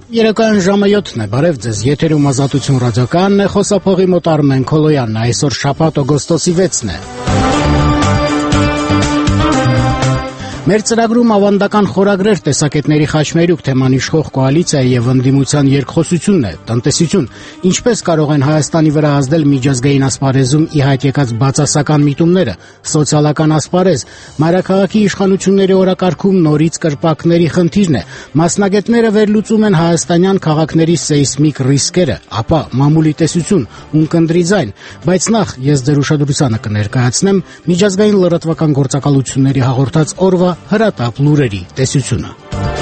Երեկոյան ժամը 7-ն է, բարև ձեզ, եթերում Ազատություն ռադիոկայանն է, խոսափողի մոտ Արմեն Քոլոյանն է, այսօր շաբաթ օգոստոսի 6-ն է։ Մեր ծրագրում ավանդական խորագրեր, տեսակետների խաչմերուկ, թեման իշխող կոալիցիայի եւ ընդդիմության երկխոսությունն է, տնտեսություն, ինչպես կարող են Հայաստանի վրա ազդել միջազգային ասպարեզում ի հայտ եկած բացասական միտումները, սոցիալական ասպարեզ, մայրաքաղաքի իշխանությունների օրակարգում նորից կրպակների խնդիրն է, մասնագետները վերլուծում են հայաստանյան քաղաքների սեյսմիկ ռիսկերը, ապա մամուլի տեսություն, ունկնդրի ձայն, բայց նախ ես ձեր ուշադրությանը կներկայացնեմ միջազգային լրատվական գործակալությունների հաղորդած օրվա հրատապ լուրերի տեսությունը։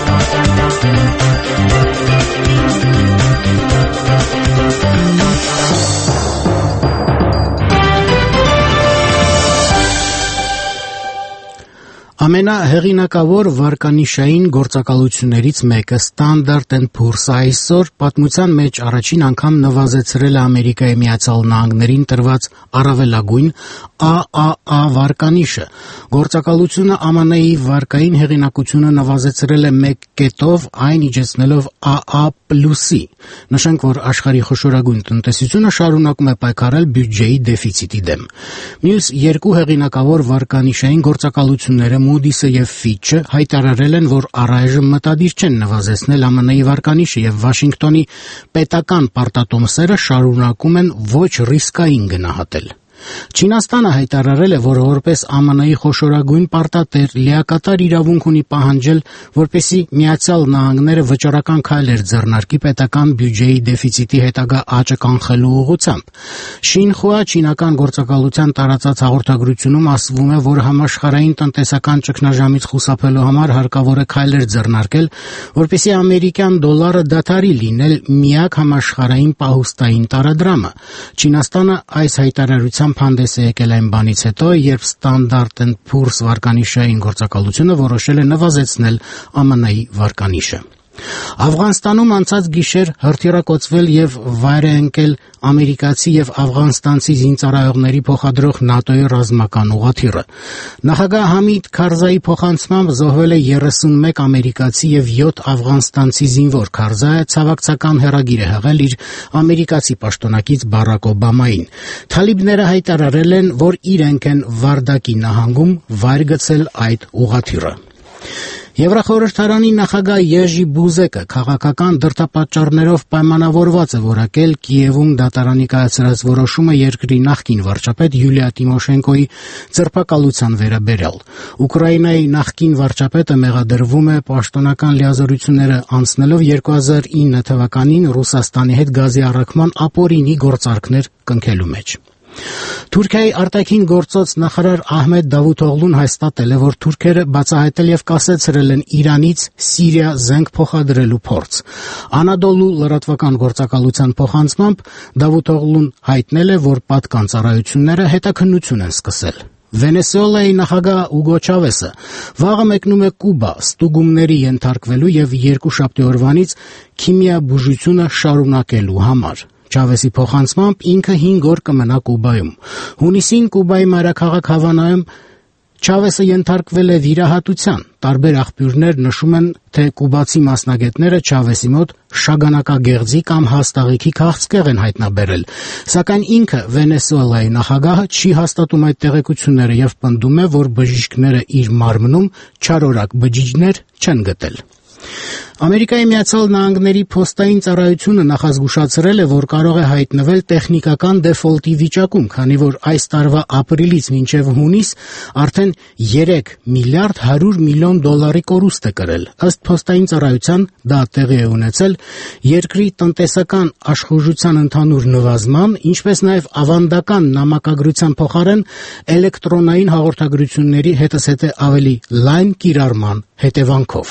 Ամենահեղինակավոր վարկանիշային գործակալություններից մեկը Standard & Poor's-ը այսօր պատմության մեջ առաջին անգամ նվազեցրել է Ամերիկայի Միացյալ Նահանգներին տրված առավելագույն AAA վարկանիշը։ Գործակալությունը ԱՄՆ-ի վարկային հեղինակությունը նվազեցրել է 1 կետով, այն իջեցնելով AA+-ի։ Նշենք, որ աշխարհի խոշորագույն տնտեսությունը շարունակում է պայքարել բյուջեի դեֆիցիտի դեմ։ Մյուս երկու հեղինակավոր վարկանիշային գործակալությունները Moody's-ը եւ Fitch-ը հայտարարել են, որ առայժմ մտադիր չեն նվազեցնել ԱՄՆ-ի վարկանիշը եւ Վաշինգտոնի պետական պարտատոմսերը շարունակում են ոչ ռիսկային գնահատել։ Չինաստանը հայտարարել է, որ որպես ԱՄՆ-ի խոշորագույն պարտատեր լիակատար իրավունք ունի պահանջել, որպեսզի Միացյալ Նահանգները վճռական քայլեր ձեռնարկի պետական բյուջեի դեֆիցիտի հետագա աճը կանխելու ուղղությամբ։ Շինխուա չինական գործակալության տարածած հաղորդագրությունում ասվում է, որ համաշխարհային տնտեսական ճգնաժամից խուսափելու համար հարկավոր է քայլեր ձեռնարկել, որպեսզի ամերիկյան դոլարը դադարի լինել միակ համաշխարհային պահուստային տարադրամը։ Չինաստանը այս հայտարարությամբ հանդես է եկել այն բանից հետո, երբ Standard & Poor's վարկանիշային գործակալությունը որոշել է նվազեցնել ԱՄՆ-ի վարկանիշը։ Աֆղանստանում անցած գիշեր հրթիռակոծվել եւ վայր է ընկել ամերիկացի եւ աֆղանստանցի զինծառայողների փոխադրող ՆԱՏՕ-ի ռազմական ուղղաթիռը։ Նախագահ Համիդ Քարզայի փոխանցմամբ զոհվել է 31 ամերիկացի եւ 7 աֆղանստանցի զինվոր։ Քարզայը ցավակցական հեռագիր է հղել իր ամերիկացի պաշտոնակից Բարակ Օբամային։ Թալիբները հայտարարել են, որ իրենք են Վարդակի նահանգում վայր գցել այդ ուղղաթիռը։ Եվրախորհրդարանի նախագահ Եժի Բուզեկը քաղաքական դրդապատճառներով պայմանավորված է որակել Կիևում դատարանի կայացրած որոշումը երկրի նախկին վարչապետ Յուլիա Տիմոշենկոյի ձերբակալության վերաբերյալ։ Ուկրաինայի նախկին վարչապետը մեղադրվում է պաշտոնական լիազորությունները անցնելով 2009 թվականին Ռուսաստանի հետ գազի առաքման ապօրինի գործարքներ կնքելու մեջ։ Թուրքիայի արտաքին գործոց նախարար Ահմեդ Դավութօղլուն հաստատել է, որ թուրքերը բացահայտել եւ կասեցրել են Իրանից Սիրիա զենք փոխադրելու փորձ։ Անադոլու լրատվական գործակալության փոխանցմամբ Դավութօղլուն հայտնել է, որ պատկան ծառայությունները հետաքննություն են սկսել։ Վենեսուելայի նախագահ Ուգո Չավեսը վաղը մեկնում է Կուբա ստուգումների ենթարկվելու եւ երկուշաբթի օրվանից քիմիաբուժությունը շարունակելու համար։ Չավեսի փոխանցմամբ ինքը 5 օր կմնա Կուբայում։ Հունիսին Կուբայի մայրաքաղաք Հավանայում Չավեսը ենթարկվել է վիրահատության։ Տարբեր աղբյուրներ նշում են, թե կուբացի մասնագետները Չավեսի մոտ շագանակագեղձի կամ հաստաղիքի քաղցկեղ են հայտնաբերել, սակայն ինքը Վենեսուելայի նախագահը չի հաստատում այդ տեղեկությունները եւ պնդում է, որ բժիշկները իր մարմնում չարորակ բջիջներ չեն գտել։ Ամերիկայի Միացյալ Նահանգների փոստային ծառայությունը նախազգուշացրել է, որ կարող է հայտնվել տեխնիկական դեֆոլտի վիճակում, քանի որ այս տարվա ապրիլից մինչև հունիս արդեն 3 միլիարդ 100 միլիոն դոլարի կորուստ է կրել։ Ըստ փոստային ծառայության դա տեղի է ունեցել երկրի տնտեսական աշխուժության ընդհանուր նվազման, ինչպես նաև ավանդական նամակագրության փոխարեն էլեկտրոնային հաղորդագրությունների հետզհետե ավելի լայն կիրառման հետևանքով։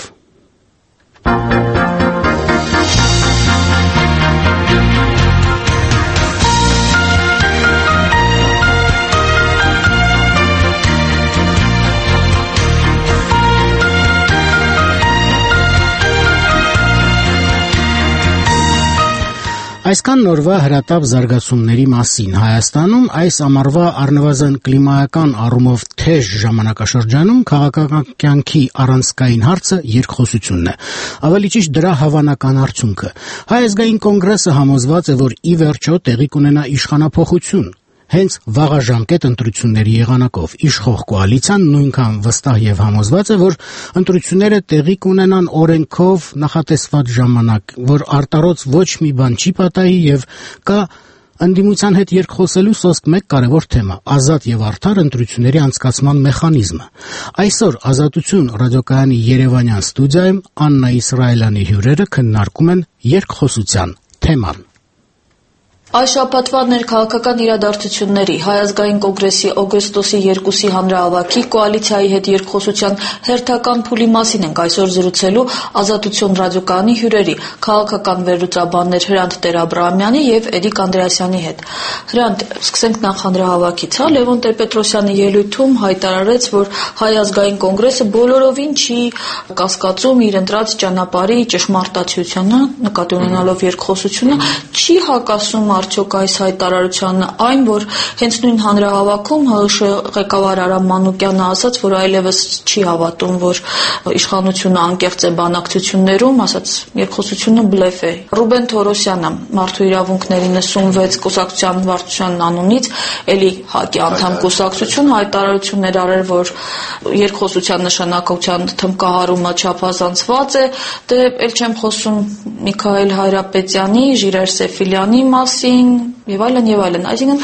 Այսքան նորվա հրատապ զարգացումների մասին Հայաստանում այս ամառվա առնվազն կլիմայական առումով թեժ ժամանակաշրջանում քաղաքական կյանքի առանցքային հարցը երկխոսությունն է։ Ավելի ճիշտ դրա հավանական արդյունքը։ Հայ ազգային կոնգրեսը համոզված է, որ ի վերջո տեղի կունենա իշխանափոխություն։ Հենց վաղաժամկետ ընտրությունների եղանակով իշխող կոալիցիան նույնքան վստահ եւ համոզված է, որ ընտրությունները տեղի կունենան օրենքով նախատեսված ժամանակ, որ արտարոց ոչ մի բան չի պատահի եւ կա ընդդիմության հետ երկխոսելու սոսկ մեկ կարևոր թեմա՝ ազատ եւ արդար ընտրությունների անցկացման մեխանիզմը։ Այսօր Ազատություն ռադիոկայանի երևանյան ստուդիայում Աննա Իսրայելյանի հյուրերը քննարկում են երկխոսության թեման։ Այս շաբաթվա ներքաղաքական իրադարձությունների, Հայ ազգային կոնգրեսի օգոստոսի 2-ի հանրահավաքի կոալիցիայի հետ երկխոսության հերթական փուլի մասին ենք այսօր զրուցելու Ազատություն ռադիոկայանի հյուրերի, քաղաքական վերլուծաբաններ Հրանտ Տեր-Աբրահամյանի եւ Էդիկ Անդրեասյանի հետ։ Հրանտ, սկսենք նախ հանրահավաքից, Լևոն Տեր-Պետրոսյանի ելույթում հայտարարեց, որ Հայ ազգային կոնգրեսը բոլորովին չի կասկածում իր ընտրած ճանապարհի ճշմարտացիությունը, նկատի ունենալով երկխոսությունը, չի հակասում արդյոք այս հայտարարությանը այն, որ հենց նույն հանրահավաքում ՀՀՇ ղեկավար Արամ Մանուկյանը ասաց, որ այլևս չի հավատում, որ իշխանությունը անկեղծ է բանակցություններում, ասաց երկխոսությունը բլեֆ է։ Ռուբեն Թորոսյանը մարդու իրավունքների 96 կուսակցության վարչության անունից էլի ՀԱԿ-ի անդամ կուսակցություն հայտարարություններ արել, որ երկխոսության նշանակության թմկահարումը չափազանցված է, դե էլ չեմ խոսում Միքայել Հայրապետյանի, Ժիրայր Սեֆիլյանի մասին եւ այլն, այսինքն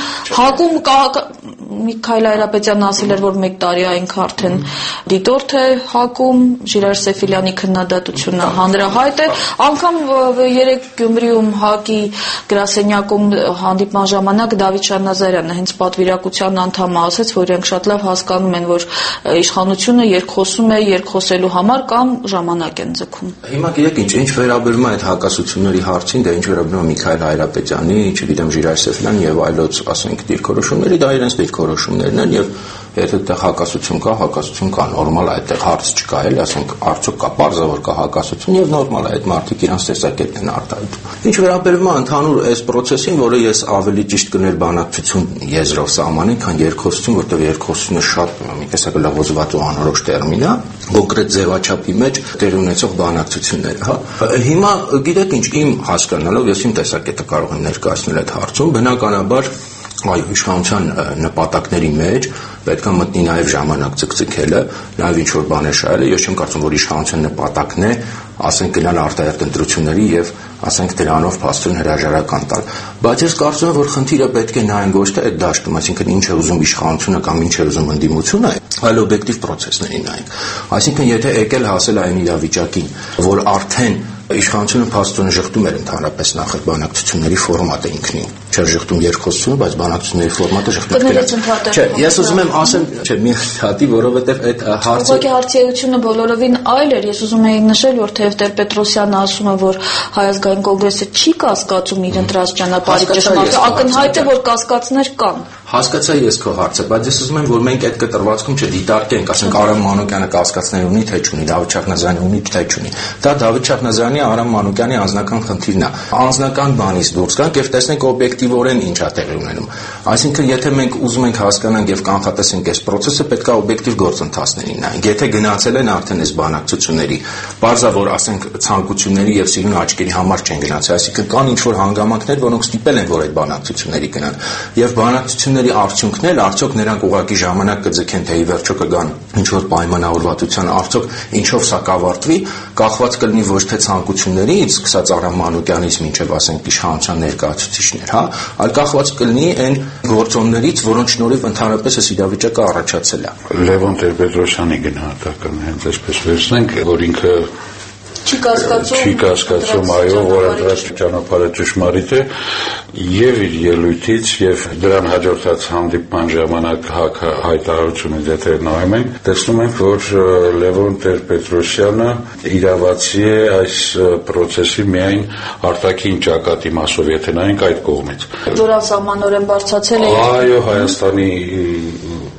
ՀԱԿ-ում Միքայել Հայրապետյանն ասել էր, որ 1 տարի այնք արդեն դիտորդ է ՀԱԿ-ում, Ժիրայր Սեֆիլյանի քննադատությունը հանրահայտ է, անգամ երեք Գյումրիում ՀԱԿ-ի գրասենյակում հանդիպման ժամանակ Դավիթ Շահնազարյանը հենց պատվիրակության անդամը ասաց, որ իրենք շատ լավ հասկանում են, որ իշխանությունը երկխոսում է երկխոսելու համար կամ ժամանակ են ձգում։ Հիմա գիտեք ինչ վերաբերում է այդ հակասությունների հարցին, դա ինչ վերաբերում է Միքայել Հայրապետյանի, չգիտեմ Ժիրայր Սեֆիլյանի եւ այլոց, ասենք, դիրքորոշումների, դա իրենց դիրքորոշումներն են եւ եթե այդտեղ հակասություն կա, նորմալ է, այդտեղ հարց չկա, էլի, ասենք, արդյոք կա, պարզավոր կա հակասություն եւ նորմալ է, այդ մարդիկ իրանց տեսակետն են արտահայտում։ Ինչ վերաբերում է ընդհանուր այս process-ին, որը ես ավելի ճիշտ կներ բանակցություն եզրով սահմանել, քան երկխոսություն, որտեղ երկխոսությունը շատ մի տեսակ լղոզված ու անորոշ տերմին է, կոնկրետ ձևաչափի մեջ տեղի ունեցող բանակցությունները, հա։ Հիմա գիտեք ինչ, իմ հասկանալով ես իմ տեսակետը կարող եմ ներկայացնել այդ հարցում, բնականաբար այո, իշխանության նպատակների մեջ պետք է մտնի նաև ժամանակ ցկցկելը, նաև ինչ որ բաներ շահելը, ես չեմ կարծում, որ իշխանության նպատակն է, ասենք գնալ արտահայտ ընտրությունների եւ ասենք դրանով փաստորեն հրաժարական տալ։ Բայց ես կարծում եմ, որ խնդիրը պետք է նայենք ոչ թե այդ դաշտում, այսինքն ինչ է ուզում իշխանությունը կամ ինչ է ուզում ընդդիմությունը, այլ օբյեկտիվ process-ներին նայենք։ Այսինքն, եթե եկել հասել այն իրավիճակին, որ արդեն իշխանությունը փաստորեն շղթում էր ընդհանրապես նախ բանակցությունների ֆորմատը ինքնին, չէր շղթում երկխոսությունը, բայց բանակցությունների ֆորմատը շղթում էր։ Չէ, ես ուզում եմ ասեմ, չէ, մի հատի, որովհետև այդ հարցը հարցիությունը բոլորովին այլ էր։ Ես ուզում եի նշել, որ թեև Տեր-Պետրոսյանը ասում է, որ Հայ ազգային կոնգրեսը չի կասկածում իր ընտրած ճանապարհի ճշմարտությունը, ակնհայտ է, որ կասկածներ կան։ Հասկացա ես քո հարցը, բայց ես ուզում եմ, որ մենք այդ կտրվածքում չդիտարկենք, ասենք Արամ Մանուկյանը կասկածներ ունի, թե չունի, Դավիթ Շահնազարյանը ունի, թե չունի։ Դա Դավիթ Շահնազարյանի, Արամ Մանուկյանի անձնական խնդիրն է։ Անձնական բանից դուրս գանք եւ տեսնենք օբյեկտիվորեն ինչ է տեղի ունենում։ Այսինքն, եթե մենք ուզում ենք հասկանանք եւ կանխատեսենք այս process-ը, պետք է օբյեկտիվ գործընթացներին նայենք։ Եթե գնացել են արդեն այս բանակցությունների, բարձրավոր, ասենք, ցանկությունների եւ սիրուն աչքերի համար չեն գնացել, այսինքն կան ինչ-որ հանգամանքներ, որոնք ստիպել են, որ այդ բանակցությունների գնան։ Եվ բանակցությունների արդյունքն էլ արդյոք նրանք ուղղակի ժամանակ կձգեն, թե ի վերջո կգան ինչ-որ պայմանավորվածության, արդյոք ինչով սա կավարտվի, կախված կլինի ոչ թե ցանկություններից, սկսած Արամ Մանուկյանից մինչև ասենք իշխանության ներկայացուցիչներ, հա, այլ կախված կլինի այն գործոններից, որոնց շնորհիվ ընդհանրապես այս իրավիճակը առաջացել է։ Լևոն Տեր-Պետրոսյանի գնահատականը հենց այսպես վերցնենք, որ ինքը չի կասկածում, այո, որ ընտրած ճանապարհը ճշմարիտ է, եւ իր ելույթից եւ դրան հաջորդած հանդիպման ժամանակ հայտարարությունից եթե նայում ենք, տեսնում ենք, որ Լևոն Տեր-Պետրոսյանը իրավացի է այս process-ի միայն արտաքին ճակատի մասով, եթե նայենք այդ կողմից։ Որ անսահմանորեն բարձրացել է։ Այո, Հայաստանի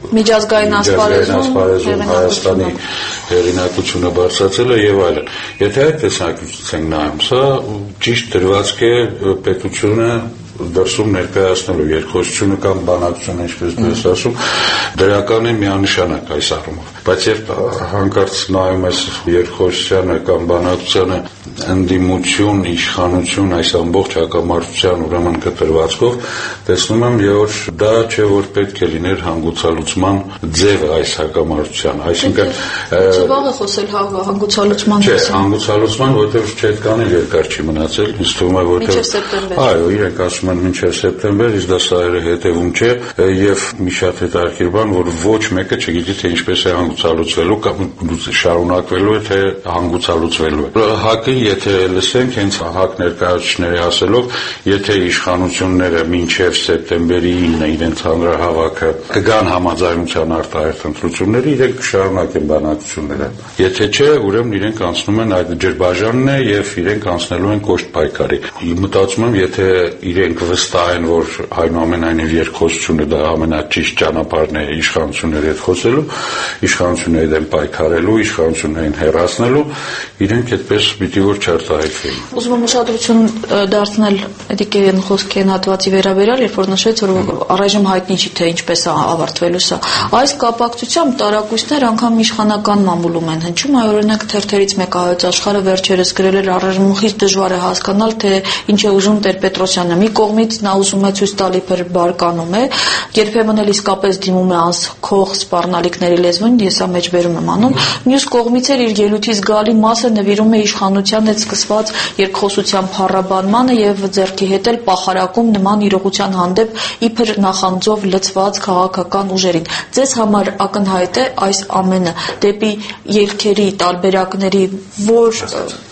միջազգային ասպարեզում Հայաստանի հեղինակությունը բարձրացել է եւ այլն։ Եթե այդ տեսանկյունից ենք նայում, սա ճիշտ դրվածք է պետությունը դրսում ներկայացնելու երկխոսությունը կամ բանակցությունը, ինչպես դες ասում, դրական է միանշանակ այս առումով։ Բայց երբ հանկարծ նայում ես երկխոսությանը կամ բանակցությանը ընդդիմություն, իշխանություն այս ամբողջ հակամարտության ուրեմն կտրվածքով, տեսնում եմ, որ դա չէ որ պետք է լիներ հանգուցալուծման ձևը այս հակամարտության, այսինքն Չվաղ է խոսել հանգուցալուծման Չէ, հանգուցալուծման, որտեղ չետքանել երկար չի մնացել, ինձ թվում է, որտեղ այո, իրենք ասում են մինչև սեպտեմբեր, իսկ դա սայրը հետևում չէ, եւ մի շատ հետաքրքիր բան, որ ոչ մեկը չգիտի թե ինչպես է հանգուցալուծվելու կամ շարունակվելու է թե հանգուցալուծվելու է։ ՀԱԿ-ը, եթե լսենք, հենց ՀԱԿ ներկայացուցիչների ասելով, եթե իշխանությունները մինչև սեպտեմբերի 9-ը իրենց հանրահավաքը կգան համաձայնության արտահայտ ընտրությունների, իրենք կշարունակեն բանակցությունները։ Եթե չէ, ուրեմն իրենք անցնում են այդ ջրբաժանն է եւ իրենք անցնելու են կոշտ պայքարի։ Մտածում եմ, եթե իրենք վստահ են, որ այնուամենայնիվ երկխոսությունը դա ամենաճիշտ ճանապարհն է իշխանությունների հետ խոսելու, իշխանությունների դեմ պայքարելու, իշխանություններին հեռացնելու, իրենք այդպես պիտի որ չարտահայտվեն։ Ուզում եմ ուշադրություն դարձնել Էդիկեյանի խոսքերին հատվածի վերաբերյալ, երբ որ նշեց, որ առայժմ հայտնի չի թե ինչպես է ավարտվելու սա։ Այս կապակցությամբ տարակույսներ անգամ իշխանական մամուլում են հնչում, այ օրինակ թերթերից մեկը Հայոց Աշխարհը վերջերս գրել էր առայժմ խիստ դժվար է հասկանալ, թե ինչ է ուզում Տեր-Պետրոսյանը։ Մի կողմից նա ուզում է ցույց տալ իբր բարկանում է, երբեմն էլ իսկապես դիմում է անսքող սպառնալիքների լեզվին, ես սա մեջբերում եմ անում։ Մյուս կողմից էլ իր ելույթի զգալի մասը նվիրում է իշխանության հետ սկսված երկխոսության փառաբանմանը եւ ձեռքի հետ էլ պախարակում նման իրողության հանդեպ իբր նախանձով լցված քաղաքական ուժերին։ Ձեզ համար ակնհայտ է այս ամենը դեպի ելքերի տարբերակների որ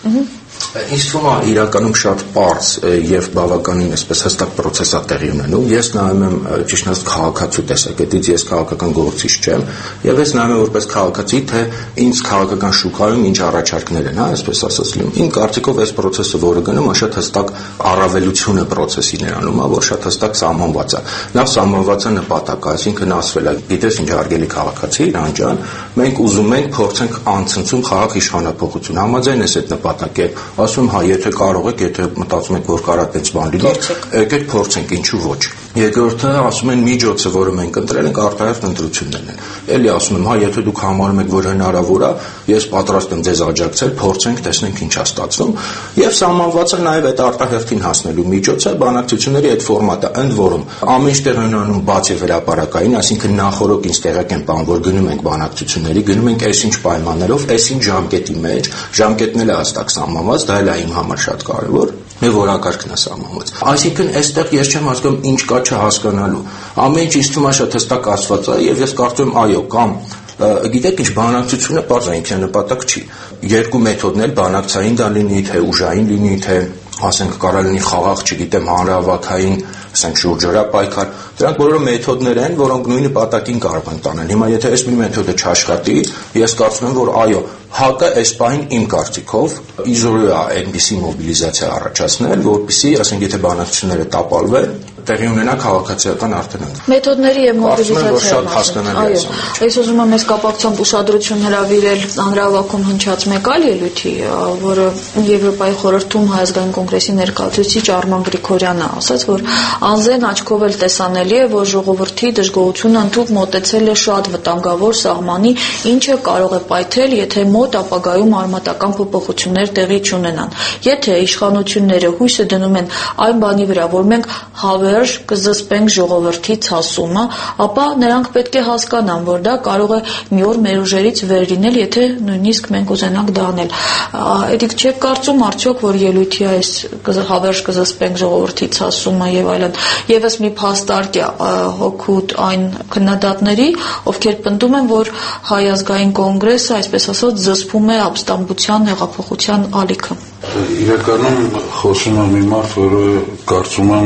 Ինձ թվում է իրականում շատ պարզ եւ բավականին այսպես հստակ process-ա տեղի ունենում։ Ես նայում եմ ճիշտ ասած քաղաքացու տեսակետից, ես քաղաքական գործիչ չեմ, եւ ես նայում եմ որպես քաղաքացի, թե ինձ քաղաքական շուկայում ինչ առաջարկներ են, այսպես ասած լինում։ Իմ կարծիքով այս process-ը, որը գնում է, շատ հստակ առավելությունը process-ի ներանում է, որ շատ հստակ սահմանված է։ Նախ սահմանված է նպատակը, այսինքն ասվել է, գիտես ինչ հարգելի քաղաքացի, Իրան ջան, մենք ուզում ենք փորձենք անցնցում խաղաղ իշխանապողություն, համաձայն ես այդ նպատակի հետ։ Ասում հա, եթե կարող եք, եթե մտածում եք, որ կարա տենց բան լինի, եկեք փորձենք, ինչու ոչ։ Երկրորդը ասում են միջոցը, որը մենք ընտրել ենք, արտահայտ ընտրություններն են։ Էլի ասում եմ, հա, եթե դուք համարում եք, որ հնարավոր է, ես պատրաստ եմ ձեզ աջակցել, փորձենք, տեսնենք ինչ է ստացվում։ Եվ սահմանված է նաև այդ արտահերթին հասնելու միջոցը, բանակցությունների այդ ֆորմատը, ընդ որում ամեն ինչտեղ հնանում բաց եւ հրապարակային, այսինքն նախորդ ինձ տեղակ են բան, որ գնում ենք բանակցությունների, գնում ենք այսինչ պայմաններով, այսինչ ժամկետի մեջ, ժամկետն էլ է հստակ սահմանված, դա էլ է իմ համար շատ կարևոր։ Մեր որակարգն է սահմանված։ Այսինքն այստեղ ես չեմ հասկանում ինչ կա չհասկանալու։ Ամեն ինչ ինձ թվում է շատ հստակ ասված է եւ ես կարծում եմ այո, կամ գիտեք ինչ բանակցությունը պարզ է ինքնանպատակ չի։ Երկու մեթոդն էլ բանակցային դա լինի, թե ուժային լինի, թե ասենք կարա լինի խաղաղ, չգիտեմ, հանրահավաքային, ասենք շուրջօրյա պայքար, դրանք բոլորը մեթոդներ են, որոնք նույն նպատակին կարող են տանել։ Հիմա եթե այս մի մեթոդը չաշխատի, ես կարծում եմ, որ այո, ՀԱԿ-ը այս պահին իմ կարծիքով իզորու է այնպիսի մոբիլիզացիա առաջացնել, որպեսզի, ասենք, եթե բանակցությունները տապալվեն, տեղի ունենա քաղաքացիական արդյունք։ Մեթոդների եւ մոբիլիզացիայի շատ հասկանալի է։ Այս ուզում եմ այս կապակցությամբ ուշադրություն հրավիրել հանրահավաքում հնչած մեկ այլ ելույթի, որը Եվրոպայի խորհրդում Հայազգային կոնգրեսի ներկայացուցիչ Արման Գրիգորյանը ասաց, որ անզեն աչքով էլ տեսանելի է, որ ժողովրդի դժգոհությունը ընդհանուր մոտեցել է շատ վտանգավոր սահմանի, ինչը կարող է պայթել, եթե մոտ ապագայում արմատական փոփոխություններ տեղի չունենան։ Եթե իշխանությունները հույսը դնում են այն բանի վրա, որ մենք հավերժ կզսպենք ժողովրդի ցասումը, ապա նրանք պետք է հասկանան, որ դա կարող է մի օր մեր ուժերից վեր լինել, եթե նույնիսկ մենք ուզենանք դա անել։ Էդիկ չեք կարծում արդյոք, որ ելույթի այս հավերժ կզսպենք ժողովրդի ցասումը եւ այլն եւս մի փաստարկ է հոգուտ այն քննադատների, ովքեր պնդում են, որ Հայ ազգային կոնգրեսը, այսպես ասած, զսպում է ապստամբության հեղափոխության ալիքը։ Իրականում խոսում է մի մարդ, որը կարծում եմ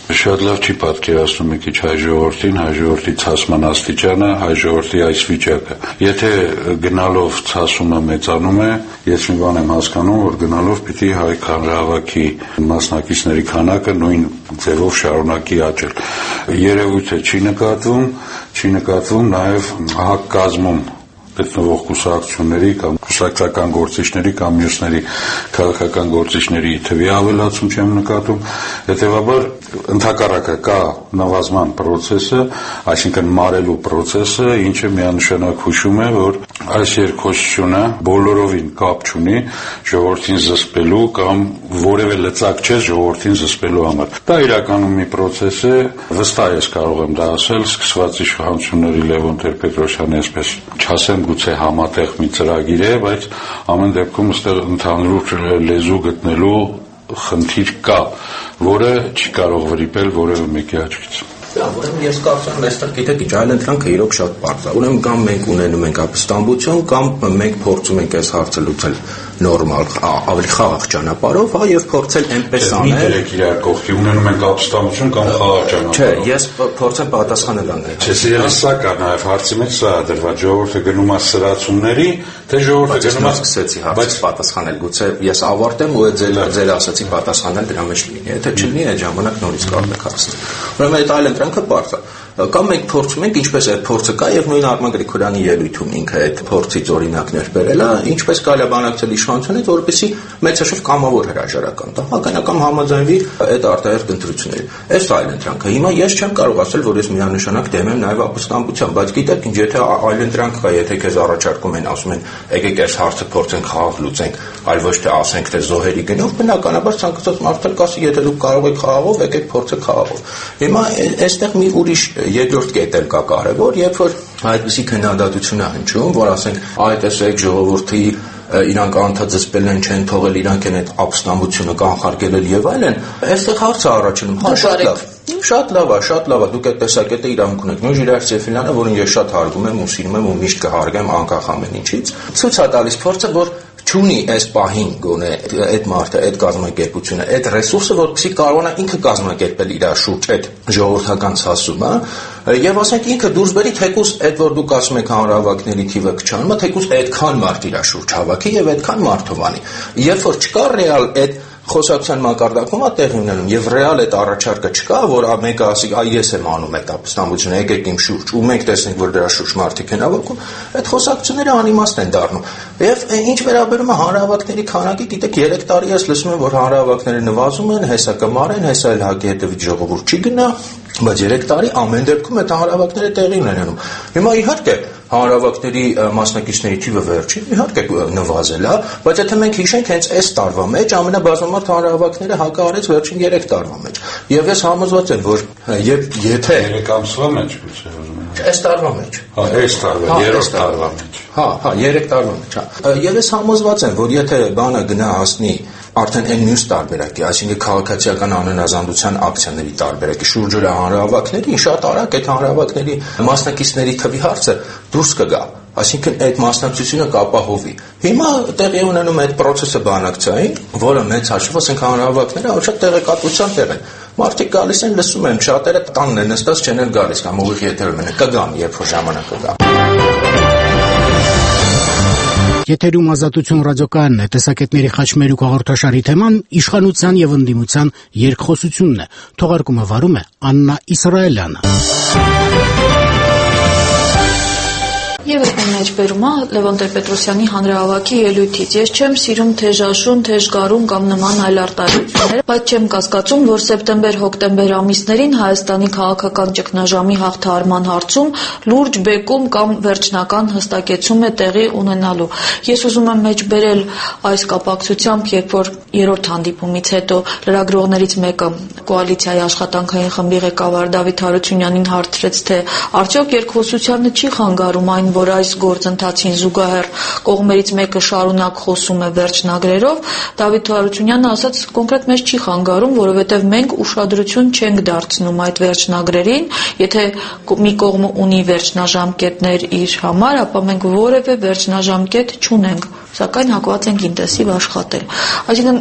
Շատ լավ չի պատկերացնում մի քիչ հայ ժողովրդի ցասման աստիճանը, հայ ժողովրդի այս վիճակը։ Եթե գնալով ցասումը մեծանում է, ես մի բան եմ հասկանում, որ գնալով պիտի հայ հանրահավաքի մասնակիցների քանակը նույն ձևով շարունակի աճել։ Երևույթը չի նկատվում նաև հակկազմում գտնվող կուսակցությունների կամ կուսակցական գործիչների կամ մյուսների քաղաքական գործիչների թվի ավելացում չեմ նկատում, հետևաբար ընդհակառակը կա նվազման process-ը, այսինքն մարելու process-ը, ինչը միանշանակ հուշում է, որ այս երկխոսությունը բոլորովին կապ չունի ժողովրդին զսպելու կամ որևէ լծակ չէ ժողովրդին զսպելու համար։ Դա իրականում մի process է, վստահ ես կարող եմ դա ասել, սկսված իշխանությունների Լևոն Տեր-Պետրոսյանի այսպես չասեմ գուցե համատեղ մի ծրագիր է, բայց ամեն դեպքում այստեղ ընդհանուր լեզու գտնելու խնդիր կա, որը չի կարող վրիպել որևէ մեկի աչքից։ Ուրեմն ես կարծում եմ այստեղ գիտեք ինչ այլ ընտրանքը իրոք շատ բարձր է։ Ուրեմն կամ մենք ունենում ենք ապստամբություն, կամ մենք փորձում ենք այս հարցը լուծել նորմալ, ավելի խաղաղ ճանապարհով, հա, եւ փորձել այնպես անել։ Դերեք իրար կողքի ունենում ենք ապստամբություն կամ խաղաղ ճանապարհով։ Չէ, ես փորձեմ պատասխանել անել։ Չէ, սիրելիս, սա կա նաև հարցի մեջ սա դրված ժողովուրդը գնում է սրացումների, թե ժողովուրդը գնում է սկսեցի հարցից պատասխանել, գուցե ես ավարտեմ ու ձեր ասացի պատասխանել դրա մեջ լինի։ Եթե չլինի, այդ ժամանակ նորից կարող եք հարցնել։ Ուրեմն այդ այլ ընտրանքը բարձր է։ Կամ մենք փորձում ենք ինչպես այդ փորձը կա եւ նույն Արման Գրիգորյանի ելույթում ինքը այդ փորձից օրինակներ բերել է, ինչպես կարելի է բանակցել իշխանությունից, որպեսզի մեծաշերտ կամավոր հրաժարական տա, հականական համաձայնվի այդ արտահերթ ընտրությունների։ Այս այլ ընտրանքը։ Հիմա ես չեմ կարող ասել, որ ես միանշանակ դեմ եմ նաեւ ապստամբության, բայց գիտեք ինչ, եթե այլ ընտրանք կա, եթե քեզ առաջարկում են, ասում են, եկեք այս հարցը փորձենք խաղաղ լուծենք, այլ ոչ թե ասենք թե զոհերի գնով, բնականաբար ցանկացած մարդ կասի, եթե դուք կարող եք խաղաղով, եկեք փորձեք խաղաղով։ Հիմա այստեղ մի ուրիշ երկրորդ կետ էլ կա կարևոր, երբ որ այդպիսի քննադատություն է հնչում, որ ասենք, այ տեսեք ժողովրդի իրանք անդադծվել են, չեն թողել, իրանք են այդ ապստամբությունը կանխարգելել եւ այլն, այստեղ հարցը առաջանում, հա շատ լավ է, դուք այդ տեսակետը իրավունք ունեք։ Նույն Ժիրայր Սեֆիլյանը, որին ես շատ հարգում եմ ու սիրում եմ ու միշտ կհարգեմ անկախ ամեն ինչից, ցույց է տալիս փորձը, որ չունի այս պահին գոնե այդ մարդը, այդ կազմակերպությունը, այդ ռեսուրսը, որպեսզի կարողանա ինքը կազմակերպել իր շուրջ այդ ժողովրդական ցասումը, եւ ասենք ինքը դուրս բերի թեկուզ այդ որ դուք ասում եք հանրահավաքների թիվը քչանում է, թեկուզ այդքան մարդ իր շուրջ հավաքի եւ այդքան մարդով անի։ Երբ որ չկա ռեալ այդ խոսակցության մակարդակում է տեղի ունենում եւ ռեալ այդ առաջարկը չկա, որ մեկը ասի, այ ես եմ անում այդ ապստամբությունը, եկեք իմ շուրջ, ու մենք տեսնենք, որ դրա շուրջ մարդիկ են հավաքում, այդ խոսակցությունները անիմաստ են դառնում։ Եվ ինչ վերաբերում է հանրահավաքների քանակի, գիտեք, 3 տարի ես լսում եմ, որ հանրահավաքները նվազում են, հեսա կմարեն, հեսա էլ հակի հետևից ժողովուրդ չի գնա, բայց 3 տարի ամեն դեպքում այդ հանրահավաքները տեղի ունենում։ Հիմա իհարկե հանրահավաքների մասնակիցների թիվը վերջին իհարկե նվազել է, բայց եթե մենք հիշենք հենց այս տարվա մեջ ամենաբազմամարդ հանրահավաքները հակառեց վերջին 3 տարվա մեջ։ Եվ ես համոզված եմ, որ եթե 3 ամսվա մեջ գուցե այս տարվա մեջ։ Հա, այս տարվա, 3 տարվա մեջ։ Հա, 3 տարվա մեջ, հա։ Եվ ես համոզված եմ, որ եթե բանը գնա հասնի արդեն այն մյուս տարբերակի, այսինքն քաղաքացիական անհնազանդության ակցիաների տարբերակի շուրջօրյա հանրահավաքների, շատ արագ այդ հանրահավաքների մասնակիցների թվի հարցը դուրս կգա, այսինքն այդ մասնակցությունը կապահովի։ Հիմա տեղի ունենում այդ process-ը բանակցային, որը մեծ հաշվով ասենք հանրահավաքները շատ տեղեկատվության տեղ են։ Մարդիկ գալիս են, լսում են, շատերը տանն են նստած, չեն էլ գալիս կամ ուղիղ եթերում են, կգան, երբ որ ժամանակը գա։ Եթերում Ազատություն ռադիոկայանն է, տեսակետների խաչմերուկ հաղորդաշարի թեման իշխանության եւ ընդդիմության երկխոսությունն է։ Թողարկումը վարում է Աննա Իսրայելյանը։ Եվ այդ մեջբերում է Լևոն Տեր-Պետրոսյանի հանրահավաքի ելույթից։ Ես չեմ սիրում թե ժաշուն, թե ժգարուն կամ նման այլ արտահայտություններ, բայց չեմ կասկածում, որ սեպտեմբեր-հոկտեմբեր ամիսներին Հայաստանի քաղաքական ճգնաժամի հաղթահարման հարցում լուրջ բեկում կամ վերջնական հստակեցում է տեղի ունենալու։ Ես ուզում եմ մեջբերել այս կապակցությամբ, երբ որ երրորդ հանդիպումից հետո լրագրողներից մեկը կոալիցիայի աշխատանքային խմբի ղեկավար Դավիթ Հարությունյանին հարցրեց, թե արդյոք երկխոսությանը չի խանգարում այն, որ այս գործընթացին զուգահեռ կողմերից մեկը շարունակ խոսում է վերջնագրերով, Դավիթ Հարությունյանը ասաց կոնկրետ մեզ չի խանգարում, որովհետև մենք ուշադրություն չենք դարձնում այդ վերջնագրերին, եթե մի կողմը ունի վերջնաժամկետներ իր համար, ապա մենք որևէ վերջնաժամկետ չունենք, սակայն հակված ենք ինտենսիվ աշխատել։ Այսինքն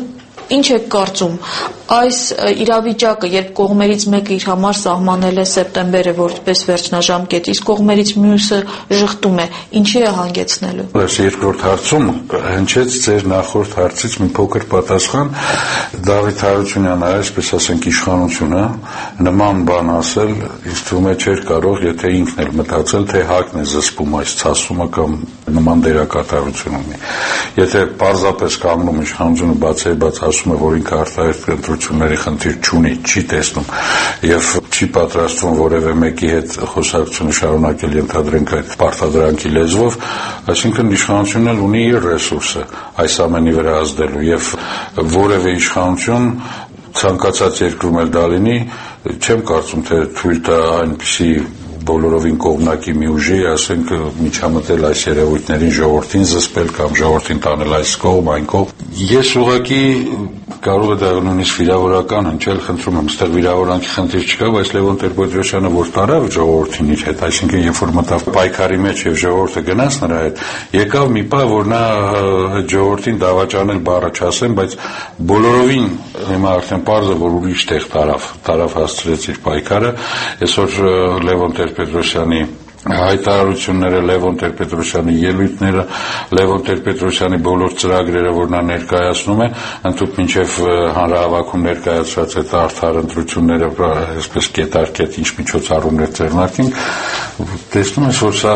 Ինչ եք կարծում, այս իրավիճակը, երբ կողմերից մեկը իր համար սահմանել է սեպտեմբերը որպես վերջնաժամկետ, իսկ կողմերից մյուսը ժխտում է, ինչի է հանգեցնելու։ Այս երկրորդ հարցում հնչեց ձեր նախորդ հարցից մի փոքր պատասխան։ Դավիթ Հարությունյանը, այսպես ասենք, իշխանությունը նման բան ասել, ինձ թվում է չէր կարող, եթե ինքն էլ մտածել, թե ՀԱԿ-ն է զսպում այս ցասումը կամ նման դերակատարություն ունի։ Եթե պարզապես կանգնում իշխանությունը բացեբաց ասում է, որ ինքը արտահերթ ընտրությունների խնդիր չունի, չի տեսնում եւ չի պատրաստվում որևէ մեկի հետ խոսակցությունը շարունակել, ենթադրենք այդ պարտադրանքի լեզվով, այսինքն իշխանությունն էլ ունի իր ռեսուրսը այս ամենի վրա ազդելու եւ որևէ իշխանություն ցանկացած երկրում էլ դա լինի, չեմ կարծում, թե թույլ տա այնպիսի բոլորովին կողմնակի մի ուժի, ասենք, միջամտել այս երևույթներին, ժողովրդին զսպել կամ ժողովրդին տանել այս կողմ, այն կողմ։ Ես ուղղակի կարող է դա նույնիսկ վիրավորական հնչել, խնդրում եմ, այստեղ վիրավորանքի խնդիր չկա, բայց Լևոն Տեր-Պետրոսյանը որ տարավ ժողովրդին իր հետ, այսինքն երբ որ մտավ պայքարի մեջ եւ ժողովուրդը գնաց նրա հետ, եկավ մի պահ, որ նա այդ ժողովրդին դավաճանել բառը չասեմ, բայց բոլորովին հիմա արդեն պարզ է, որ ուրիշ տեղ տարավ հասցրեց իր պայքարը, այսօր Լևոն Տեր-Պետրոսյանի հայտարարությունները, Լևոն Տեր-Պետրոսյանի ելույթները, Լևոն Տեր-Պետրոսյանի բոլոր ծրագրերը, որ նա ներկայացնում է, ընդհանուր մինչև հանրահավաքում ներկայացրած այդ արդար ընտրությունները, այսպես կետարկետ ինչ միջոցառումներ ձեռնարկենք, տեսնում ես, որ սա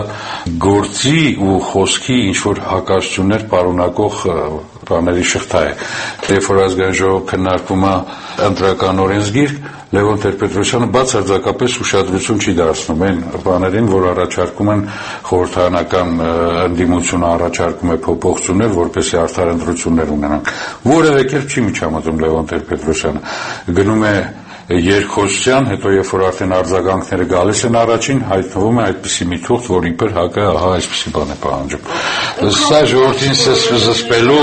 գործի ու խոսքի ինչ-որ հակասություններ պարունակող բաների շղթա է։ Երբ որ ազգային ժողով քննարկվում է ընտրական օրենսգիրք, Լևոն Տեր-Պետրոսյանը բացարձակապես ուշադրություն չի դարձնում այն բաներին, որ առաջարկում են խորհրդարանական ընդդիմությունը առաջարկում է փոփոխություններ, որպեսզի արդար ընտրություններ ունենան։ Որևէ կերպ չի միջամտում Լևոն Տեր-Պետրոսյանը։ Գնում է երկխոսության, հետո երբ որ արդեն արձագանքները գալիս են առաջին, հայտնվում է այդպիսի մի թուղթ, որ իբր ՀԱԿ-ը ահա այսպիսի բան է պահանջում։ Սա ժողովրդին զսպելու,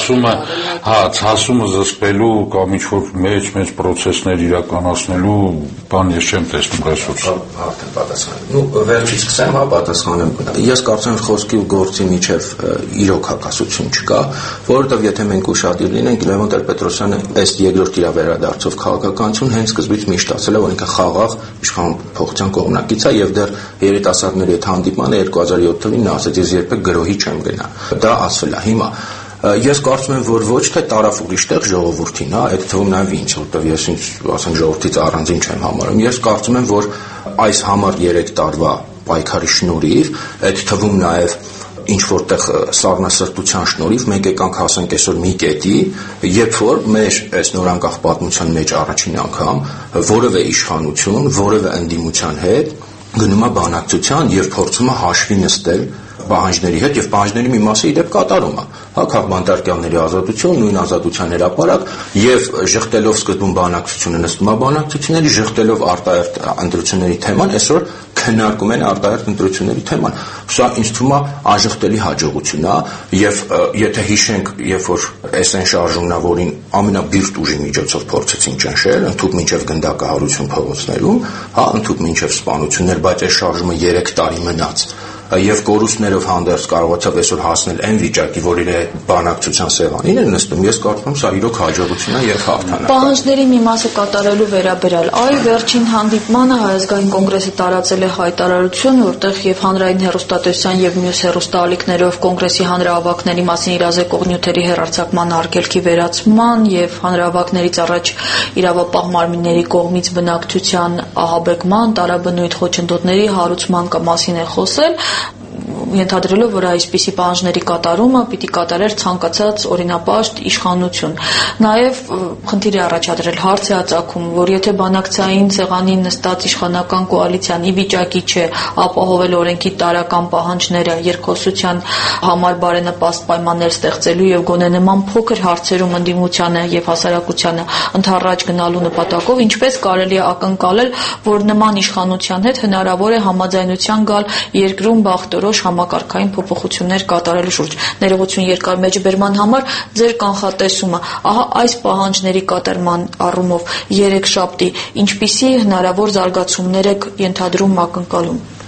ցասումը զսպելու կամ ինչ-որ մեծ պրոցեսներ իրականացնելու բան ես չեմ տեսնում ռեսուրս։ Արդեն պատասխանում։ Վերջից սկսեմ, պատասխանեմ։ Ես կարծում եմ խոսքի ու գործի միջև իրոք հակասություն չկա, որովհետև եթե մենք ուշադիր լինենք, Լևոն Տեր-Պետրոսյանը ըստ երկրորդ իր վերադարձով քաղաքականություն հենց սկզբից միշտ ասել է, որ ինքը խաղաղ իշխանափոխության կողմնակից է եւ դեռ երիտասարդների հետ հանդիպմանը 2007 թվականին նա ասաց, ես երբեք գրոհի չեմ գնա։ Դա ասվել է հիմա։ Ես կարծում եմ, որ ոչ թե տարավ ուրիշ տեղ ժողովրդին, այդ թվում նաև ինձ, որտեղ ես ինձ ասենք ժողովրդից առանձին չեմ համարում։ Ես կարծում եմ, որ այս համար 3 տարվա պայքարի շնորհիվ, այդ թվում նաև ինչ որտեղ սառնասրտության շնորհիվ մենք եկանք հասանք այսօր մի կետի, երբ որ մեր այս նորանկախ պատմության մեջ առաջին անգամ որևէ իշխանություն, որևէ ընդդիմության հետ գնում է բանակցության եւ փորձում է հաշվի նստել պահանջների հետ եւ պահանջների մի մասը իդեպ կատարում է, քաղբանտարկյալների ազատություն, նույն ազատության հրապարակ եւ ժխտելով սկզբում բանակցությունը նստում է բանակցությունների, ժխտելով արտահերթ ընտրությունների թեման, այսօր քննարկում են արտահերթ ընտրությունների թեման։ Սա ինձ թվում է անժխտելի հաջողություն է եւ եթե հիշենք, երբ որ SN շարժումն է, որին ամենաբիրտ ուժի միջոցով փորձեցին ճնշել, ընդհանուր մինչեւ գնդակահարություն փողոցներում, ընդհանուր մինչեւ սպանություններ, բայց այս շարժումը 3 տարի մնաց եւ կորուստներով հանդերձ կարողացավ այսօր հասնել այն վիճակի, որ իր բանակցության սեղանին է նստում, ես կարծում եմ սա իրոք հաջողություն է եւ հաղթանակ։ Պահանջների մի մասը կատարելու վերաբերյալ այ վերջին հանդիպմանը Հայ ազգային կոնգրեսը տարածել է հայտարարություն, որտեղ եւ հանրային հեռուստատեսության եւ մյուս հեռուստաալիքներով կոնգրեսի հանրահավաքների մասին իրազեկող նյութերի հեռարձակման արգելքի վերացման եւ հանրահավաքներից առաջ իրավապահ մարմինների կողմից բնակչության ահաբեկման, տարաբնույթ խոչընդոտների հարուցման մասին է խոսել, ենթադրելով, որ այսպիսի պահանջների կատարումը պիտի կատարեր ցանկացած օրինապաշտ իշխանություն։ Նաև խնդիր է առաջադրել, հարց է ածագում, որ եթե բանակցային սեղանին նստած իշխանական կոալիցիան ի վիճակի չէ ապահովել օրենքի տարրական պահանջները երկխոսության համար բարենպաստ պայմաններ ստեղծելու եւ գոնե նման փոքր հարցերում ընդդիմությանը եւ հասարակությանը ընդառաջ գնալու նպատակով, ինչպես կարելի է ակնկալել, որ նման իշխանության հետ հնարավոր է համաձայնության գալ երկրում բախտորոշ համակարգային փոփոխություններ կատարելու շուրջ։ Ներողություն երկար մեջբերման համար, ձեր կանխատեսումը, ահա այս պահանջների կատարման առումով երեքշաբթի ինչպիսի հնարավոր զարգացումներ եք ենթադրում ակնկալում։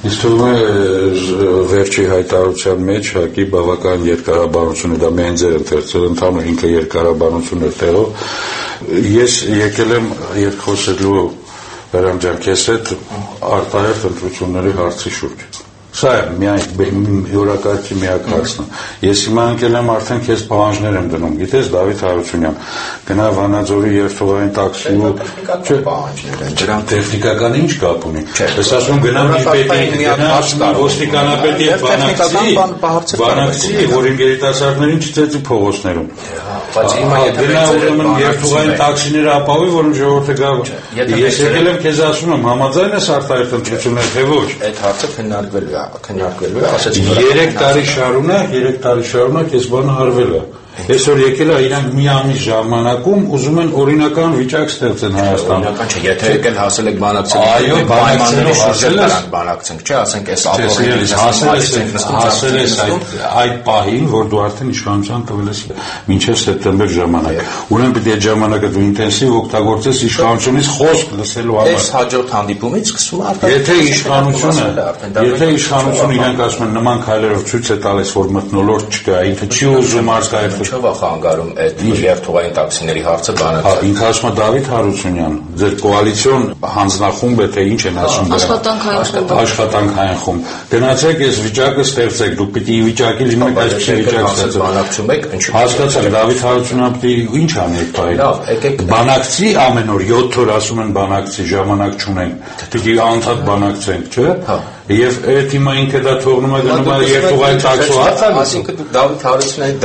Իսկ թվում է վերջի հայտարարության մեջ ՀԱԿ-ի բավական երկարաբանություն է, դա միայն ձեր ընթերցել ընդհանուր ինքը երկարաբանություն էր տեղով։ Ես եկել եմ երկխոսելու Հրանտ ջան քեզ հետ արտահերթ ընտրությունների հարցի շուրջ։ Սա է միայն յուրաքանչյուրի միակ հարցն է։ Ես հիմա անկել եմ արդեն քեզ պահանջներ եմ դնում, գիտես Դավիթ Հարությունյան, գնա Վանաձորի երթուղային տաքսի ու պահանջներ են, դրանք տեխնիկական ինչ կապ ունի։ Ես ասում գնամ մի պետի, ոստիկանապետի բանակցի, որ իմ երիտասարդներին չծեծի փողոցներում։ Բայց հիմա գնա ուրեմն երթուղային տաքսիները ապահովի, որոնց ժողովուրդը գա։ Ես եկել եմ քեզ ասում եմ, համաձայն ես արտահերթ ընտրություններ, թե ոչ։ Այդ հարցը քննարկվելու է, ասեցի 3 տարի շարունակ այս բանը արվել է։ Այսօր եկել է իրանք մի ամիս ժամանակում ուզում են օրինական վիճակ ստեղծեն Հայաստանում։ Օրինական չէ, եթե եկել հասել եք բանակցել, այո, բանակցելու հասել եք բանակցենք, չէ, ասենք այս հասել ես այդ պահին, որ դու արդեն իշխանության տվել ես մինչև սեպտեմբեր ժամանակ։ Ուրեմն պետք է այդ ժամանակը դու ինտենսիվ օգտագործես իշխանությունից խոսք լսելու համար։ Այս հաջորդ հանդիպումից սկսում է արդեն։ Եթե իշխանությունը իրանք ասում են նման քայլերով ցույց է տալիս, որ մթնոլորտ չկա, ինքը չի ուզում ազգայնորեն Ինչով է խանգարում այդ երթուղային տաքսիների հարցը բանակցել։ Ինքը ասում է Դավիթ Հարությունյան, ձեր կոալիցիոն հանձնախումբ է, թե ինչ են ասում դրա։ Աշխատանքային խումբ։ Գնացեք այս վիճակը ստեղծեք, դուք պիտի վիճակի լինեք այսպիսի վիճակ ստեղծեք։ Բանակցում եք, հասկացա, Դավիթ Հարությունյան պիտի ինչ անի այդ բանը։ Լավ, եկեք բանակցի ամեն օր 7 օր ասում են բանակցի, ժամանակ չունենք։ Պիտի անդադ բանակցենք, չէ՞։ Եվ այդ հիմա ինքը դա թողնում է գնում է երթուղային տաքսու հարցը, այսինքն դուք Դավիթ Հարությունյանի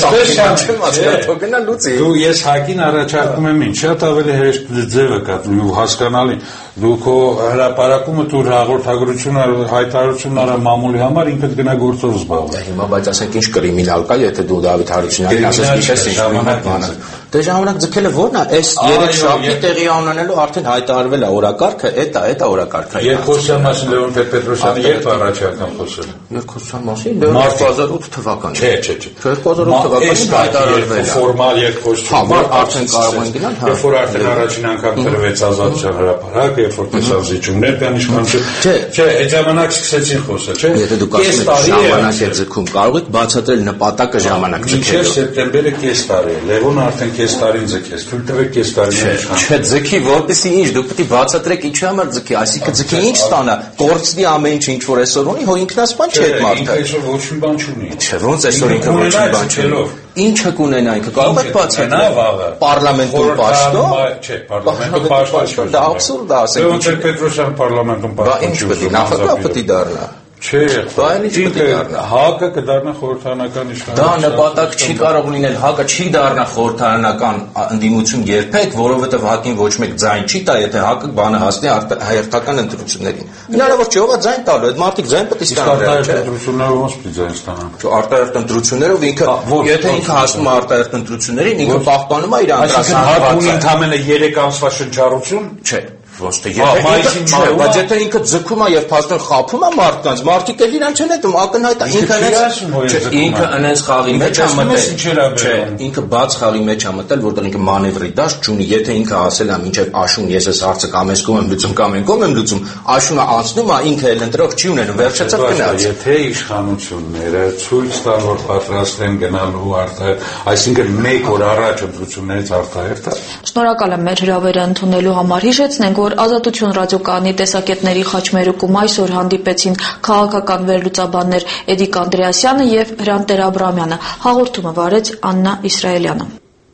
Դու ես ՀԱԿ-ին առաջարկում եմ ինչ, շատ ավելի հեշտ ձևը կա, հասկանալի, դու քո հրապարակումը դու հաղորդագրություն հայտարարություն արա մամուլի համար ինքդ գնա գործով զբաղվի։ Հիմա բայց ասենք ինչ կրիմինալ կա, եթե դու Դավիթ Հարությունյանին ասես գիտես ինչ ժամանակ բանը։ Դե ժամանակ ձգելը ո՞րն է, այս 3 շաբթի տեղի ունենալու արդեն հայտարարվել է օրակարգը, այդ է օրակարգը։ Երկխոսության մասին Լևոն Տեր-Պետրոսյանը երբ առաջարկան խոսել։ Երկխոսության մասին 2008 թվականին։ Չէ։ 2008 թվականին հայտարարվել է։ Ֆորմալ երկխոսություն արդեն կարող են գնալ, հա։ Երբ որ արդեն առաջին անգամ տրվեց ազատության հրապարակը, երբ որ տեսավ զիջումներ կան իշխանություն։ Չէ, այդ ժամանակ սկսեցին խոսել, չէ։ Եթե դուք ասում եք ժամանակ է ձգում, կարող եք բացատրել նպատակը ժամանակ ձգելու։ Մինչև սեպտեմբերը կես տարի է։ Լևոն արդեն կես տարին ձգեց, թույլ տվեք կես տարին իշխան։ Չէ, ձգի, որպեսզի ինչ, դուք պետք է բացատրեք ինչի համար ձգի, այսինքն ձգի ինչ ստանա, կորցնի ամեն ինչ որ այսօր ունի, հո ինքնասպան չէ այդ մարդը։ Ինքը այսօր ոչ մի բան չունի։ Չէ, ոնց այսօր ինքը ոչ մի բան չունի։ Ինչը կունենա ինքը, կարող եք բացատրել։ Պարլամենտում պաշտո։ Չէ, պարլամենտում պաշտո։ Դա աբսուրդ է, ասենք։ Լևոն Տեր-Պետրոսյան պարլամենտում պաշտո։ Բա ինչ պետք է նախագահ պետք է դառնա։ Չէ, ՀԱԿ-ը կդառնա խորհրդարանական իշխանություն։ Դա նպատակ չի կարող լինել, ՀԱԿ-ը չի դառնա խորհրդարանական ընդդիմություն երբեք, որովհետև ՀԱԿ-ին ոչ մեկ ձայն չի տա, եթե ՀԱԿ-ը բանը հասնի հերթական ընտրություններին։ Հնարավոր չէ, ով է ձայն տալու, այդ մարդիկ ձայն պետք է ստանան։ Արտահերթ ընտրություններով ոնց պիտի ձայն ստանան։ Արտահերթ ընտրություններով ինքը եթե ինքը հասնում է արտահերթ ընտրություններին, ինքը պահպանում է իր անդրադարձը։ Այսինքն ՀԱԿ-ը ընդամենը 3 ամսվա շնչառություն չէ։ Ոչ թե բայց եթե ինքը ձգում է եւ փաստորեն խափում է մարդկանց, մարդիկ էլ իրան չեն հետում, ակնհայտ է ինքը անես խաղի մեջ է մտել։ Չէ, ինքը բաց խաղի մեջ է մտել, որտեղ ինքը մանևրի դաշտ չունի, եթե ինքը ասել է մինչեւ աշուն ես այս հարցը կամ ես կողմ եմ լուծում կամ են կողմ եմ լուծում, աշունը անցնում է, ինքը էլ ընտրող չի ունենում, վերջացավ գնաց։ Եթե իշխանությունները ցույց տան, որ պատրաստ են գնալու արտահերթ, այսինքն 1 օր առաջ ընտրություններից արտահերթ։ Շնորհակալ եմ մեր հրավերը ընդունելու համար։ Հիշեցնենք, որ Ազատություն ռադիոկայանի տեսակետների խաչմերուկում այսօր հանդիպեցին քաղաքական վերլուծաբաններ Էդիկ Անդրեասյանը եւ Հրանտ Տեր-Աբրամյանը։ Հաղորդումը վարեց Աննա Իսրայելյանը։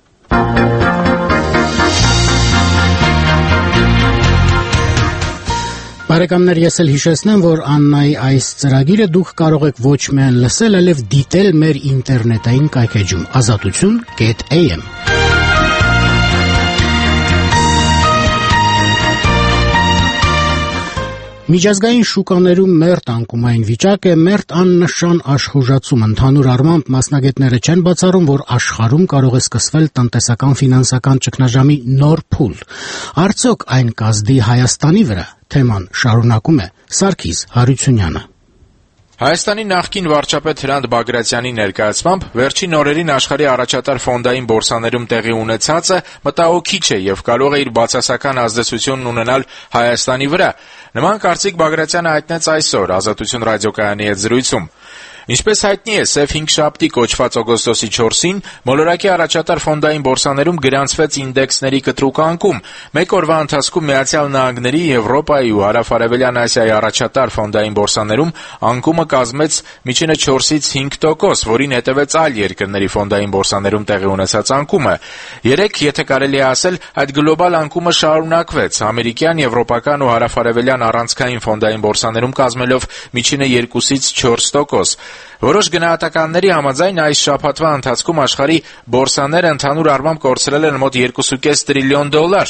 Բարեկամներ, ես էլ հիշեցնեմ, որ Աննայի այս ծրագիրը դուք կարող եք ոչ միայն լսել, այլև դիտել մեր ինտերնետային կայքէջում azatutun.am։ Միջազգային շուկաներում մերթ անկումային վիճակ է, մերթ աննշան աշխուժացում։ Ընդհանուր առմամբ մասնագետները չեն բացառում, որ աշխարհում կարող է սկսվել տնտեսական ֆինանսական ճգնաժամի նոր փուլ։ Արդյոք այն կազդի Հայաստանի վրա։ Թեման շարունակում է Սարգիս Հարությունյանը։ Հայաստանի նախկին վարչապետ Հրանտ Բագրատյանի ներկայացմամբ վերջին օրերին աշխարհի առաջատար ֆոնդային բորսաներում տեղի ունեցածը մտահոգիչ է եւ կարող է իր բացասական ազդեցությունն ունենալ Հայաստանի վրա։ Նման կարծիք Բագրատյանը հայտնեց այսօր Ազատություն ռադիոկայանի հետ զրույցում։ Ինչպես հայտնի է, Սև հինգշաբթի կոչված օգոստոսի 4-ին մոլորակի առաջատար ֆոնդային բորսաներում գրանցվեց ինդեքսների կտրուկ անկում։ Մեկ օրվա ընթացքում Միացյալ Նահանգների, Եվրոպայի ու Հարավարևելյան Ասիայի առաջատար ֆոնդային բորսաներում անկումը կազմեց միջինը 4-ից 5%, որին հետևեց այլ երկրների ֆոնդային բորսաներում տեղի ունեցած անկումը։ Երեկ, եթե կարելի է ասել, այդ գլոբալ անկումը շարունակվեց ամերիկյան, եվրոպական ու հարավարևելյան առանցքային ֆոնդային բորսաներում կազմելով միջինը 2-ից 4%։ Որոշ գնահատականների համաձայն այս շաբաթվա ընթացքում աշխարհի բորսաները ընդհանուր առմամբ կորցրել են մոտ $2.5 տրիլիոն,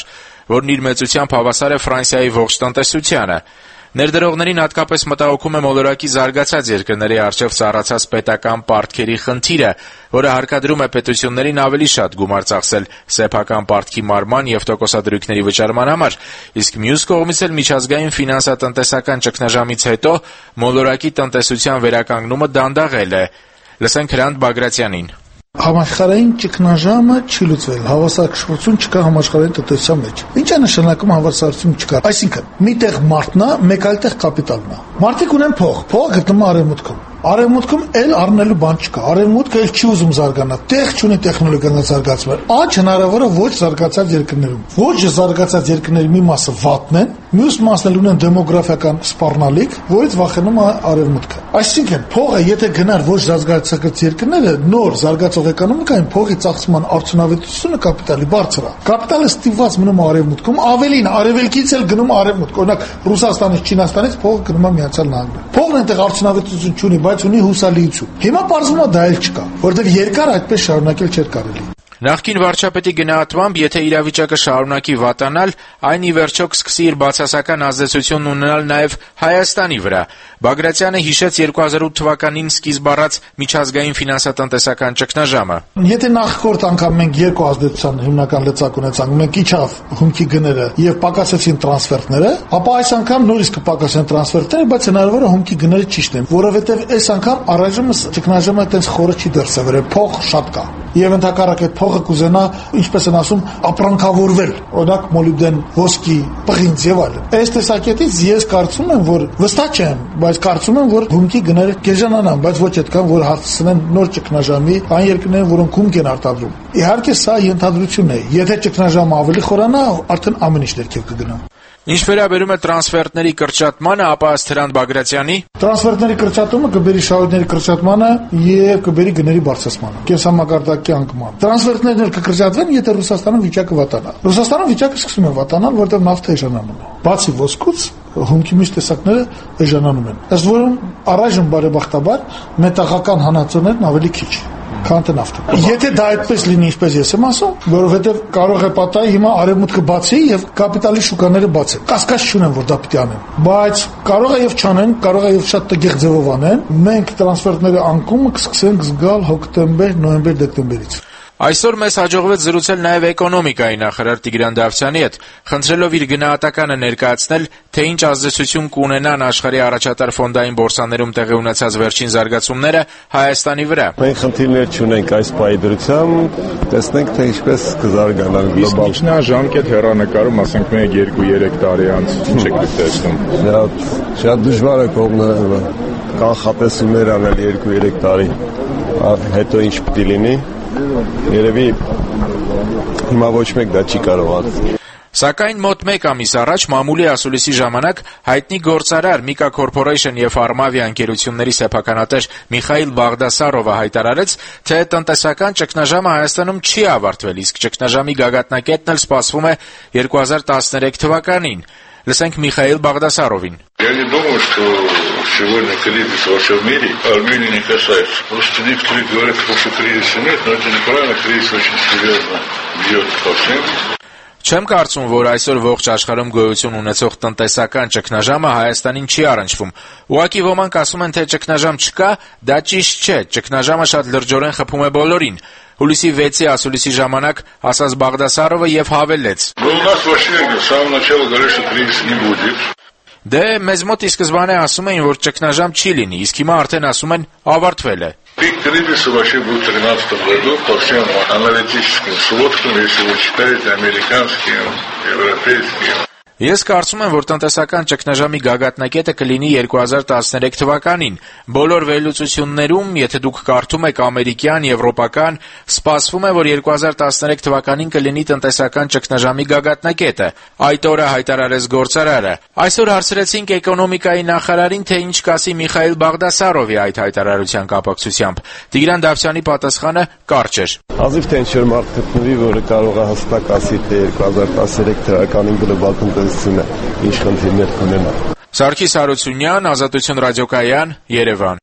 որն իր մեծությամբ հավասար է Ֆրանսիայի ողջ տնտեսությանը։ Ներդրողներին հատկապես մտահոգում է մոլորակի զարգացած երկրների առջև ծառացած պետական պարտքերի խնդիրը, որը հարկադրում է պետություններին ավելի շատ գումար ծախսել սեփական պարտքի մարման եւ տոկոսադրույքների վճարման համար, իսկ մյուս կողմից էլ միջազգային ֆինանսատնտեսական ճգնաժամից հետո մոլորակի տնտեսության վերականգնումը դանդաղել է։ Լսենք Հրանտ Բագրատյանին։ Համաշխարհային ճգնաժամը չի լուծվել, հավասարակշռություն չկա համաշխարհային տնտեսության մեջ։ Ինչ է նշանակում հավասարություն չկա։ Այսինքն, մի տեղ մարդն է, մեկ այլ տեղ կապիտալն է։ Մարդիկ ունեն փող, փողը գտնվում է արևմուտքում։ Արևմուտքում էլ առնելու բան չկա։ Արևմուտքը էլ չի ուզում զարգանալ, տեղ չունի տեխնոլոգիական զարգացման։ Աճ հնարավոր է ոչ զարգացած երկրներում։ Ոչ զարգացած երկրների մի մասը վատն են, մյուս մասն էլ ունեն դեմոգրաֆիական սպառնալիք, որից վախենում է արևմուտքը։ Այսինքն, փողը եթե գնար ոչ զարգացած երկրները, նոր զարգացող էկոնոմիկային փողի ծախսման արդյունավետությունը կապիտալի բարձր է։ Կապիտալը ստիպված մնում է արևմուտքում, ավելին արևելքից էլ գնում արևմուտք։ Օրինակ Ռուսաստանից, Չինաստանից փողը գնում է Միացյալ Նահանգներ։ Փողն այնտեղ արդյունավետություն չունի, բայց ունի հուսալիություն։ Հիմա պարզվում է դա էլ չկա, որովհետև երկար այդպես շարունակել չէր կարելի։ Նախկին վարչապետի գնահատմամբ, եթե իրավիճակը շարունակի վատանալ, այն ի վերջո կսկսի իր բացասական ազդեցությունն ունենալ նաև Հայաստանի վրա։ Բագրատյանը հիշեց 2008 թվականին սկիզբ առած միջազգային ֆինանսատնտեսական ճգնաժամը։ Եթե նախորդ անգամ մենք երկու ազդեցության հիմնական լծակ ունեցանք, մենք իջավ հումքի գները եւ պակասեցին տրանսֆերտները, ապա այս անգամ նորից կպակասեն տրանսֆերտները, բայց հնարավոր է հումքի գները ճիշտ են, որովհետեւ այս անգամ առայժմ ճգնաժամը այդպես խորը չի դրսևորել, փող շատ կա։ Եվ ընդհակառակ այդ փողը կուզենա, ինչպես են ասում, ապրանքավորվել, օրինակ մոլիբդեն, ոսկի, պղինձ եւ այլն։ Այս տեսակետից ես կարծում եմ, որ վստահ չեմ, բայց կարծում եմ, որ հումքի գները կեժանանան, բայց ոչ այդքան, որ հասցնեն նոր ճգնաժամի այն երկրներին, որոնք հումք են արտադրում։ Իհարկե սա ենթադրություն է։ Եթե ճգնաժամը ավելի խորանա, արդեն ամեն ինչ ներքև կգնա։ Ինչ վերաբերում է տրանսֆերտների կրճատմանը, ապա ըստ Հրանտ Բագրատյանի տրանսֆերտների կրճատումը կբերի շահույթների կրճատմանը եւ կբերի գների բարձրացմանը, կենսամակարդակի անկման։ Տրանսֆերտներն կկրճատվեն, եթե Ռուսաստանում վիճակը վատանա։ Ռուսաստանում վիճակը սկսում է վատանալ, որտեղ նավթը էժանանում է։ Բացի ոսկուց, հումքի մյուս տեսակները էժանանում են։ Ըստ որում առայժմ բարեբախտաբար մետաղական հանածոներն ավելի քիչ քան նավթը։ Եթե դա այդպես լինի, ինչպես ես եմ ասում, որովհետև կարող է պատահի հիմա արևմուտքը բացի եւ կապիտալի շուկաները բացեն։ Կասկած չունեմ, որ դա պիտի անեն, բայց կարող է եւ չանեն, կարող է եւ շատ տգեղ ձևով անեն։ Մենք տրանսֆերտների անկումը կսկսենք զգալ հոկտեմբեր, նոյեմբեր, դեկտեմբերից։ Այսօր մեզ հաջողվեց զրուցել նաև էկոնոմիկայի նախարար Տիգրան Դավթյանի հետ, խնդրելով իր գնահատականը ներկայացնել, թե ինչ ազդեցություն կունենան աշխարհի առաջատար ֆոնդային բորսաներում տեղի ունեցած վերջին զարգացումները Հայաստանի վրա։ Մենք խնդիրներ չունենք այս պայդրությամբ, տեսնենք թե ինչպես կզարգանան գլոբալ։ Ինչն է ժամկետ հեռանկարում, ասենք 1-2-3 տարի անց, ինչ եք տեսնում։ Շատ դժվար է կողմները կանխատեսումներ անել 2-3 տարի հետո ինչ պիտի լինի։ Երևի հիմա ոչ մեկ դա չի կարողացել։ Սակայն մոտ 1 ամիս առաջ մամուլի ասուլիսի ժամանակ հայտնի գործարար Միկա Corporation եւ Armavia ընկերությունների սեփականատեր Միխայիլ Բաղդասարովը հայտարարեց, թե տնտեսական ճգնաժամը Հայաստանում չի ավարտվել, իսկ ճգնաժամի գագաթնակետն էլ սպասվում է 2013 թվականին։ Լսենք Միխայիլ Բաղդասարովին։ Я не думаю, что сегодня кризис во всем мире Армении не касается. Просто некоторые говорят, что кризиса нет, но это неправильно, кризис очень серьезно бьет по всем. Չեմ կարծում, որ այսօր ողջ աշխարհում գոյություն ունեցող տնտեսական ճգնաժամը Հայաստանին չի առնչվում։ Ուղղակի ոմանք ասում են, թե ճգնաժամ չկա, դա ճիշտ չէ, ճգնաժամը շատ լրջորեն խփում է բոլորին։ Հուլիսի 6-ի ասուլիսի ժամանակ ասաց Բաղդասարովը եւ հավելեց. Ну, у нас вообще с самого начала говорят, что кризиса не будет. Դե մեզ մոտ ի սկզբանե ասում էին, որ ճգնաժամ չի լինի, իսկ հիմա արդեն ասում են ավարտվել է։ Пик кризиса вообще был в 2013 году по всем аналитическим сводкам, если вы читаете американские, европейские. Ես կարծում եմ, որ տնտեսական ճգնաժամի գագաթնակետը կլինի 2013 թվականին։ Բոլոր վերլուծություններում, եթե դուք կարդում եք ամերիկյան, եվրոպական, սպասվում է, որ 2013 թվականին կլինի տնտեսական ճգնաժամի գագաթնակետը։ Այդ օրը հայտարարեց գործարարը։ Այսօր հարցրեցինք էկոնոմիկայի նախարարին, թե ինչ կասի Միխայիլ Բաղդասարովի այդ հայտարարության կապակցությամբ։ Տիգրան Դավթյանի պատասխանը կարճ էր։ Ազիվ թե ինչ-որ մարդ գտնվի, որը կարող է հստակ ասի, թե 2013 թվականին գլոբալ տնտեսությունը ինչ խնդիրներ կունենա։ Սարգիս Հարությունյան, Ազատություն ռադիոկայան, Երևան։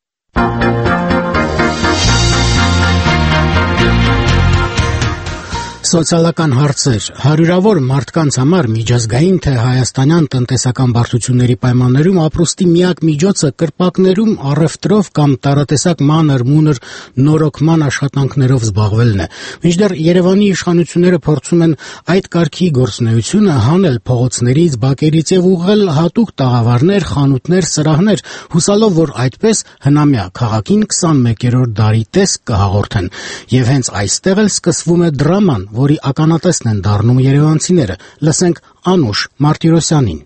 Սոցիալական հարցեր։ Հարյուրավոր մարդկանց համար միջազգային թե հայաստանյան տնտեսական բարդությունների պայմաններում ապրուստի միակ միջոցը կրպակներում առևտրով կամ տարատեսակ մանր-մունր նորոգման աշխատանքներով զբաղվելն է։ Մինչդեռ Երևանի իշխանությունները փորձում են այդ կարգի գործունեությունը հանել փողոցներից, բակերից եւ ուղղել հատուկ տաղավարներ, խանութներ, սրահներ, հուսալով, որ այդպես հնամյա քաղաքին 21-րդ դարի տեսք կհաղորդեն։ Եվ հենց այստեղ էլ սկսվում է դրաման, որի ականատեսն են դառնում երևանցիները։ Լսենք Անուշ Մարտիրոսյանին։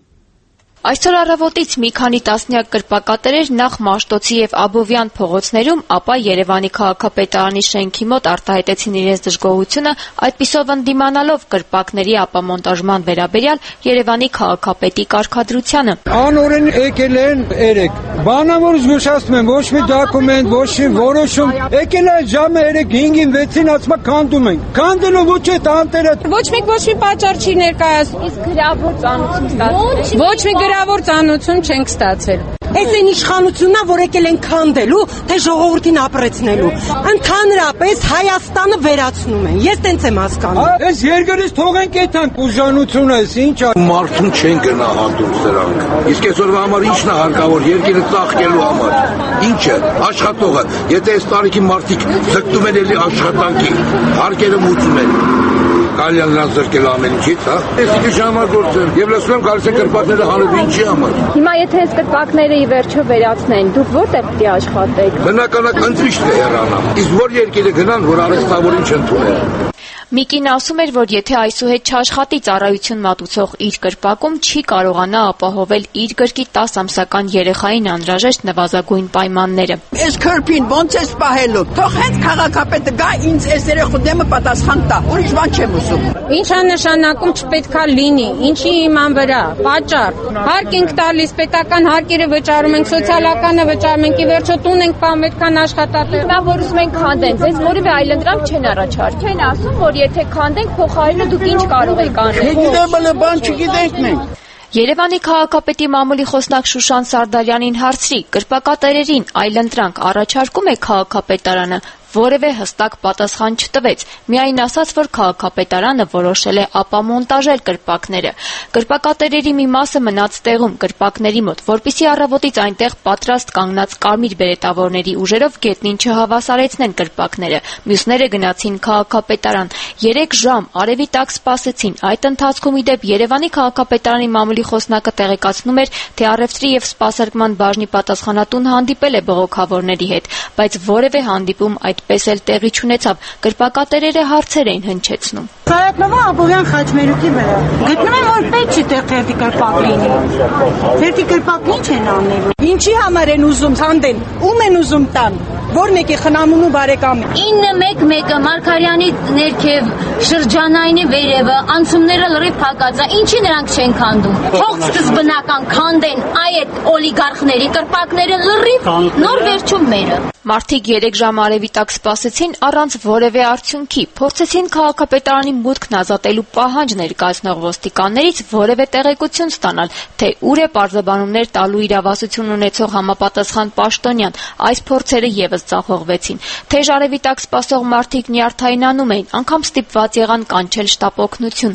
Այսօր առավոտից մի քանի տասնյակ կրպակատերեր նախ Մաշտոցի եւ Աբովյան փողոցներում, ապա Երևանի քաղաքապետարանի շենքի մոտ արտահայտեցին իրենց դժգոհությունը, այդպիսով ընդդիմանալով կրպակների ապամոնտաժման վերաբերյալ Երևանի քաղաքապետի կարգադրությանը։ Անօրեն եկել են երեք։ Բանա որ զգուշացնում են, ոչ մի դոկումենտ, ոչ մի որոշում։ Եկել է ժամը 3-5-ին 6-ին ասում քանդում են։ Քանդելու ոչ է տանտերը։ Ոչ մի պատճառ չի ներկայացնում։ Իսկ գրավոր ծանոթություն ստացել։ Ոչ մի գրավոր ծանոթություն չենք ստացել։ Այս այն իշխանությունն է, որ եկել են քանդելու, թե ժողովրդին ապրեցնելու։ Ընդհանրապես Հայաստանը վերացնում են։ Ես տենց եմ հասկանում։ Այս երկրից թողենք այդան ուժանությունը, ինչ է։ Մարդուն չեն գնահատում սրանք։ Իսկ այսօրվա համար ի՞նչն է հարկավոր երկիրը ծաղկելու համար։ Ինչը աշխատողը, եթե այս տարիքի մարդիկ ձգտում են էլի աշխատանքի, հարկերը մուծում են։ Կալյան նրանց զրկել ամեն ինչից, հա։ Ես ինչ համար գործեմ, եւ լսում եմ գալիս են կրպակները հանելու ինչի համար։ Հիմա եթե այս կրպակները ի վերջո վերացնեն, դուք որտեղ պիտի աշխատեք։ Բնականաբար ընտրիչ է հեռանամ։ Իսկ որ երկիրը գնան, որ արհեստավորին չընդունեն։ Միկին ասում էր, որ եթե այսուհետ չաշխատի ծառայություն մատուցող իր կրպակում, չի կարողանա ապահովել իր գրկի 10 ամսական երեխային անհրաժեշտ նվազագույն պայմանները։ Այս քրպին ոնց է սպահելու։ Թող հենց քաղաքապետը գա ինձ այս երեխու դեմը պատասխան տա։ Ուրիշ բան չեմ ուզում։ Ինչ է նշանակում չպետքա լինի, ինչի իման վրա, պատճառ։ Հարկ ենք տալիս, պետական հարկերը վճարում ենք, սոցիալականը վճարում ենք, ի վերջո տուն ենք կամ այդքան աշխատատեղ։ Նա որ ուզում են քանդեն, ձեզ որևէ այլընտրանք չեն առաջարկել։ Չեն ասում, որ եթե քանդենք փոխարենը դուք ինչ կարող եք անել։ Չգիտեմ, բան չգիտենք մենք։ Երևանի քաղաքապետի մամուլի խոսնակ Շուշան Սարդարյանին հարցրի, կրպակատերերին այլընտրանք առաջարկում է քաղաքապետարանը, որևէ հստակ պատասխան չտվեց, միայն ասաց, որ քաղաքապետարանը որոշել է ապամոնտաժել կրպակները։ Կրպակատերերի մի մասը մնաց տեղում կրպակների մոտ, որպեսզի առավոտից այնտեղ պատրաստ կանգնած կարմիր բերետավորների ուժերով գետնին չհավասարեցնեն կրպակները։ Մյուսները գնացին քաղաքապետարան։ 3 ժամ արևի տակ սպասեցին։ Այդ ընթացքում ի դեպ Երևանի քաղաքապետարանի մամուլի խոսնակը տեղեկացնում էր, թե առևտրի եւ սպասարկման բաժնի պատասխանատուն հանդիպել է բողոքավորների հետ, բայց որևէ հանդիպում այդպես էլ տեղի չունեցավ։ Կրպակատերերը հարցեր էին հնչեցնում։ Սարատնովա Աբովյան խաչմերուկի վրա։ Գտնում եմ, որ պետք չի տեղ թերթի կրպակ լինի։ Թերթի կրպակն ինչ են անելու։ Ինչի համար են ուզում ցանդեն։ Ում են ուզում տան։ Որն եկի խնամունու բարեկամ։ 911-ը Մարգարյանի ներքև շրջանայինի վերևը անցումները լրիվ փակած է։ Ինչի նրանք չեն քանդում։ Թող սկզբնական քանդեն այդ օլիգարխների կրպակները լրիվ նոր վերջում մերը։ Մարդիկ 3 ժամ արևի տակ սպասեցին առանց որևէ արդյունքի։ Փորձեցին քաղաքապետարանի մուտքն ազատելու պահանջ ներկայացնող ոստիկաններից որևէ տեղեկություն ստանալ, թե ուր է պարզաբանումներ տալու իրավասություն ունեցող համապատասխան պաշտոնյան։ Այս փորձերը եւս ձախողվեցին։ Թեժ արևի տակ սպասող մարդիկ նյարդայնանում էին, անգամ ստիպված եղան կանչել շտապ օգնություն։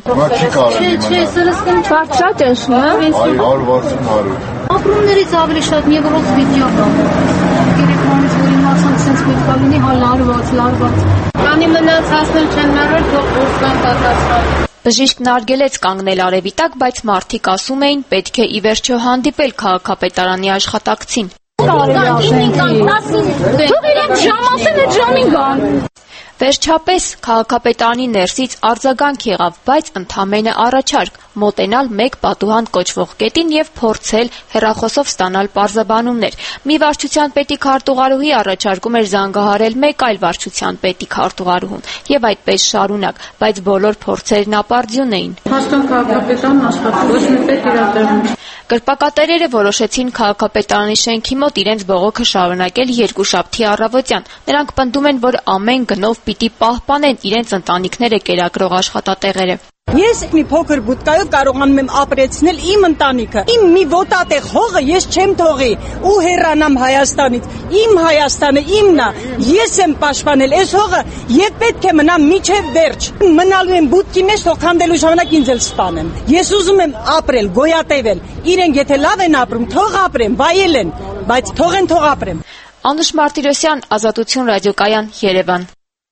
Շատ են շնորհ։ 160-100։ Ապրումներից ավելի շատ նևրոզ վիդեո կա։ Երեքմանից որ իմացան sense պետք է լինի հա լարված։ Կանի մնաց հասնել չեն մերել, թող ուսման պատասխան։ Բժիշկն արգելեց կանգնել արևի տակ, բայց մարդիկ ասում էին, պետք է ի վերջո հանդիպել քաղաքապետարանի աշխատակցին։ Վերջապես քաղաքապետարանի ներսից արձագանք եղավ, բայց ընդամենը առաջարկ մոտենալ մեկ պատուհան կոչվող կետին եւ փորձել հեռախոսով ստանալ պարզաբանումներ։ Մի վարչության պետի քարտուղարուհի առաջարկում էր զանգահարել մեկ այլ վարչության պետի քարտուղարուհուն եւ այդպես շարունակ, բայց բոլոր փորձերն ապարդյուն էին։ Հաստատ քաղաքապետարան աշխատում, ոչ մի պետ իր տեղում։ Կրպակատերերը որոշեցին քաղաքապետարանի շենքի մոտ իրենց բողոքը շարունակել երկուշաբթի առավոտյան։ Նրանք պնդում են, որ ամեն գնով պիտի պահպանեն իրենց ընտանիքները կերակրող աշխատատեղերը։ Ես մի փոքր բուտկայով կարողանում եմ ապրեցնել իմ ընտանիքը։ Իմ մի ոտատեղ հողը ես չեմ թողի ու հեռանամ Հայաստանից։ Իմ Հայաստանը իմն է։ Ես եմ պաշտպանել այս հողը եւ պետք է մնա միջև վերջ։ Մնալու եմ բուտկի մեջ, թող քանդելու ժամանակ ինձ էլ սպանեն։ Ես ուզում եմ ապրել, գոյատևել։ Իրենք եթե լավ են ապրում, թող ապրեն, վայելեն, բայց թող ապրեն։ Անուշ Մարտիրոսյան, Ազատություն ռադիոկայան, Երևան։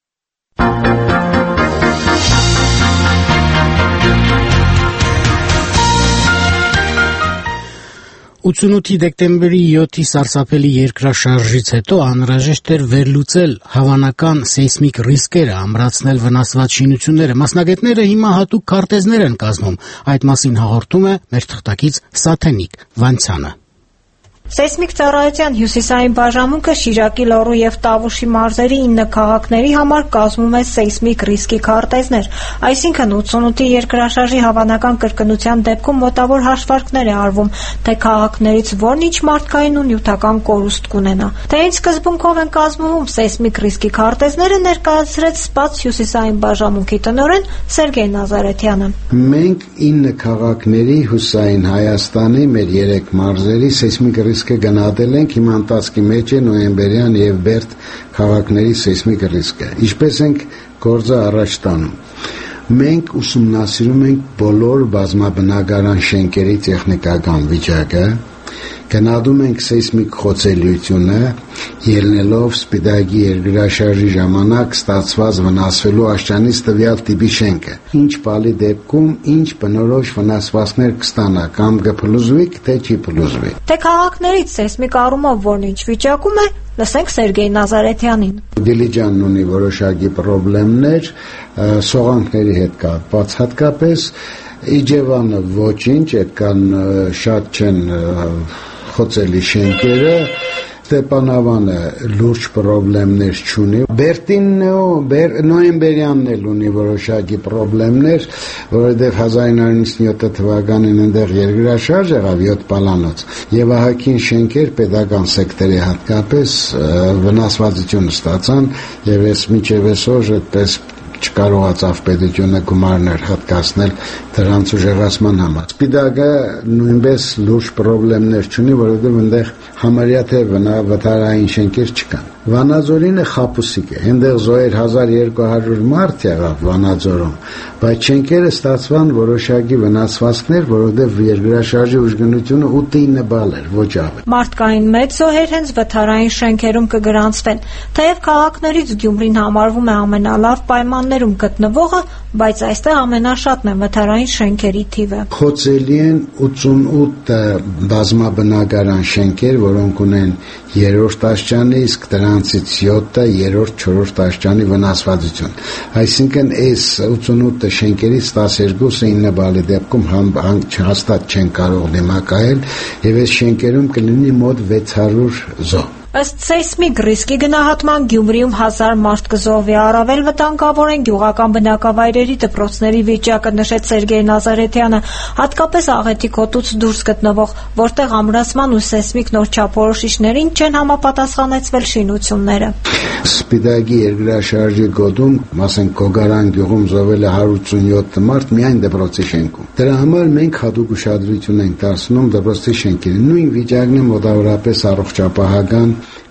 88 դեկտեմբերի 7-ի սարսափելի երկրաշարժից հետո անհրաժեշտ էր վերլուծել հավանական սեյսմիկ ռիսկերը, ամրացնել վնասված շինությունները։ Մասնագետները հիմա հատուկ քարտեզներ են կազմում։ Այդ մասին հաղորդում է մեր թղթակից Սաթենիկ Վանցյանը։ Սեյսմիկ ծառայության հյուսիսային բաժանմունքը Շիրակի, Լոռու եւ Տավուշի մարզերի 9 քաղաքների համար կազմում է սեյսմիկ ռիսկի քարտեզներ, այսինքն 88-ի երկրաշարժի հավանական կրկնության դեպքում մոտավոր հաշվարկներ է արվում, թե քաղաքներից որն ինչ մարդկային ու նյութական կորուստ կունենա։ Թե ինչ սկզբունքով են կազմվում սեյսմիկ ռիսկի քարտեզները, ներկայացրեց Սպաց հյուսիսային բաժանմունքի տնօրեն Սերգեյ Նազարեթյանը։ Մենք 9 քաղաքների հյուսիսային Հայաստանի մեր 3 մարզերի սեյսմիկ ռիսկը գնահատել ենք, հիմա ընթացքի մեջ է նոյեմբերյան եւ Բերդ քաղաքների սեյսմիկ ռիսկը։ Ինչպես ենք գործը առաջ տանում։ Մենք ուսումնասիրում ենք բոլոր բազմաբնակարան շենքերի տեխնիկական վիճակը, գնահատում ենք սեյսմիկ խոցելիությունը, ելնելով Սպիտակի երկրաշարժի ժամանակ ստացված վնասվելու աշճանից տվյալ տիպի շենքը։ Ինչ բալի դեպքում ինչ բնորոշ վնասվածքներ կստանա, կամ կփլուզվի, թե չի փլուզվի։ Թե քաղաքներից սեյսմիկ առումով որն ինչ վիճակում է, լսենք Սերգեյ Նազարեթյանին։ Դիլիջանն ունի որոշակի խնդիրներ սողանքների հետ կապված, հատկապես Իջևանը ոչինչ, այդքան շատ չեն խոցելի շենքերը, Ստեփանավանը լուրջ խնդիրներ չունի։ Բերդին նոյեմբերյանն էլ ունի որոշակի խնդիրներ, որովհետև 1997 թվականին այնտեղ երկրաշարժ եղավ 7 պալանոց, եւ ահագին շենքեր պետական սեկտորի հատկապես վնասվածություն ստացան, եւ ես մինչեւ այսօր այդպես չկարողացավ պետությունը գումարներ հատկացնել դրանց ուժեղացման համար։ Սպիտակը նույնպես լուրջ խնդիրներ չունի, որովհետև այնտեղ համարյա թե վթարային շենքեր չկան։ Վանաձորինը խապուսիկ է, այնտեղ զոհեր 1200 մարդ եղավ Վանաձորում, բայց շենքերը ստացվան որոշակի վնասվածքներ, որովհետև երկրաշարժի ուժգնությունը 8-9 բալ էր, ոչ ավելի։ Մարդկային մեծ զոհեր հենց վթարային շենքերում կգրանցվեն, թեև քաղաքներից Գյումրին համարվում է ամենալավ պայմաններում գտնվողը, բայց այստեղ ամենաշատն է վթարային շենքերի թիվը։ Խոցելի են 88 բազմաբնակարան շենքեր, որոնք ունեն 3-րդ աշճանի, իսկ դրանցից 7-ը 3-րդ, 4-րդ աշճանի վնասվածություն։ Այսինքն այս 88 շենքերից 12-ը 9 բալի դեպքում հաստատ չեն կարող դիմակայել, եւ այս շենքերում կլինի մոտ 600 զոհ։ Ըստ սեյսմիկ ռիսկի գնահատման Գյումրիում 1000 մարդ կզոհվի, առավել վտանգավոր են գյուղական բնակավայրերի դպրոցների վիճակը, նշեց Սերգեյ Նազարեթյանը, հատկապես Աղետի գոտուց դուրս գտնվող, որտեղ ամրացման ու սեյսմիկ նոր չափորոշիչներին չեն համապատասխանեցվել շինությունները։ Սպիտակի երկրաշարժի գոտում, ասենք Գոգարան գյուղում զոհվել է 187 մարդ միայն դպրոցի շենքում։ Դրա համար մենք հատուկ ուշադրություն ենք դարձնում դպրոցի շենքերին։ Նույն վիճակն է մոտավորապես առողջապահական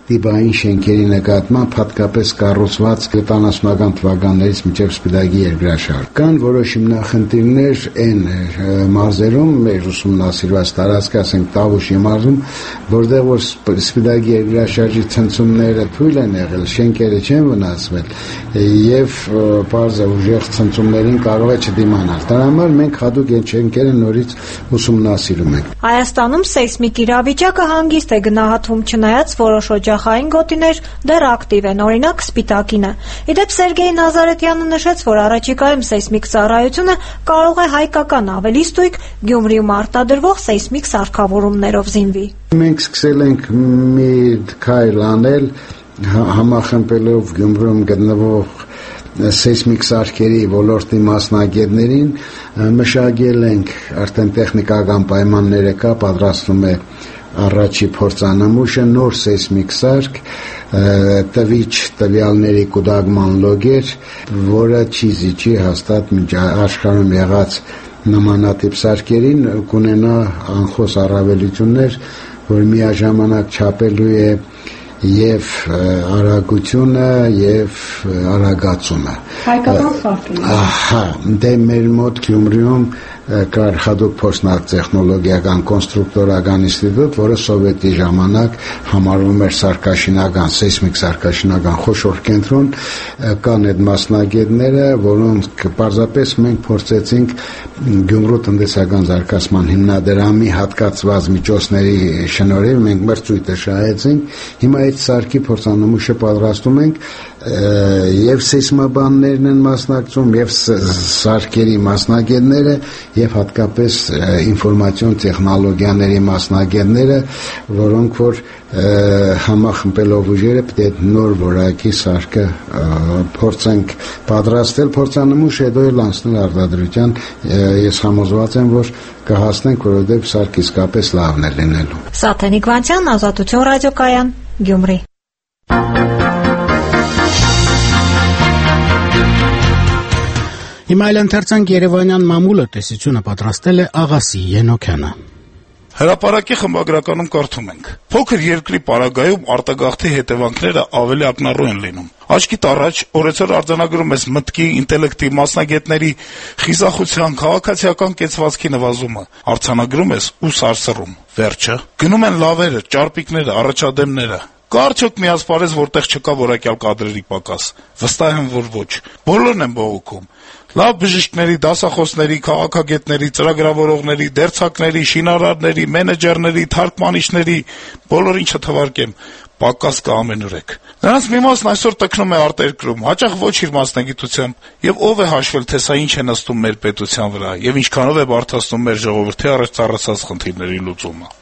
տիպային շենքերի նկատմամբ, հատկապես կառուցված 70-ական թվականներից մինչև Սպիտակի երկրաշարժ։ Կան որոշ հիմնախնդիրներ այն մարզերում, մեր ուսումնասիրված տարածքը, ասենք Տավուշի մարզում, որտեղ որ Սպիտակի երկրաշարժի ցնցումները թույլ են եղել, շենքերը չեն վնասվել եւ բարձր ուժեղ ցնցումներին կարող է չդիմանալ։ Դրա համար մենք հատուկ այն շենքերը նորից ուսումնասիրում ենք։ Հայաստանում սեյսմիկ իրավիճակը հանգիստ է գնահատվում, չնայած որոշ օջախային գոտիներ դեռ ակտիվ են, օրինակ Սպիտակինը։ Իդեպ Սերգեյ Նազարեթյանը նշեց, որ առաջիկայում սեյսմիկ ծառայությունը կարող է հայկական ավելի ստույգ Գյումրիում արտադրվող սեյսմիկ սարքավորումներով զինվի։ Մենք սկսել ենք մի քայլ անել համախմբելով Գյումրիում գտնվող սեյսմիկ սարքերի ոլորտի մասնագետներին, մշակել ենք արդեն տեխնիկական պայմանները կա, պատրաստվում է առաջի փորձանմուշը, նոր սեյսմիկ սարք, տվիչ տվյալների կուտակման լոգեր, որը չի զիջի հաստատ մինչ աշխարհում եղած նմանատիպ սարքերին, կունենա անխոս առավելություններ, որ միաժամանակ չափելու է եւ արագությունը եւ արագացումը։ Հայկական սարքեր։ Ահա, դե մեր մոտ Գյումրիում կար հատուկ փորձնակ տեխնոլոգիական կոնստրուկտորական ինստիտուտ, որը սովետի ժամանակ համարվում էր սարքաշինական, սեյսմիկ սարքաշինական խոշոր կենտրոն, կան այդ մասնագետները, որոնք պարզապես մենք փորձեցինք Գյումրու տնտեսական զարգացման հիմնադրամի հատկացված միջոցների շնորհիվ մենք մրցույթը շահեցինք, հիմա այդ սարքի փորձանմուշը պատրաստում ենք եւ սեյսմաբաններն են մասնակցում, եւ սարքերի մասնագետները, եւ հատկապես ինֆորմացիոն տեխնոլոգիաների մասնագետները, որոնք որ համախմբելով ուժերը պետք է նոր որակի սարքը փորձենք պատրաստել, փորձանմուշ հետո էլ անցնել արտադրության, ես համոզված եմ, որ կհասնենք, որովհետեւ սարքը իսկապես լավն է լինելու։ Սաթենիկ Վանցյան, Ազատություն ռադիոկայան, Գյումրի։ Հիմա ընթերցանք Երևանյան մամուլը տեսությունը պատրաստել է Աղասի Ենոքյանը։ Հրապարակի խմբագրականում կարդում ենք. փոքր երկրի պարագայում արտագաղթի հետևանքները ավելի ակնառու են լինում։ Աչքիդ առաջ օրեցօր արձանագրում ես մտքի, ինտելեկտի, մասնագետների խիզախության, քաղաքացիական կեցվածքի նվազումը, արձանագրում ես ու սարսռում։ Վերջը գնում են լավերը, ճարպիկները, առաջադեմները։ Կա արդյոք մի ասպարեզ, որտեղ չկա որակյալ կադրերի պակաս։ Վստահ եմ, որ ոչ։ Բոլորն են բողոքում։ Լավ բժիշկների, դասախոսների, քաղաքագետների, ծրագրավորողների, դերձակների, շինարարների, մենեջերների, թարգմանիչների, բոլորին չթվարկեմ, պակաս կա ամենուրեք։ Նրանց մի մասն այսօր տքնում է արտերկրում, հաճախ ոչ իր մասնագիտությամբ, եւ ով է հաշվել, թե սա ինչ է նստում մեր պետության վրա, եւ ինչքանով է բարդացնում մեր ժողովրդի առաջ ծառացած խնդիրների լուծումը։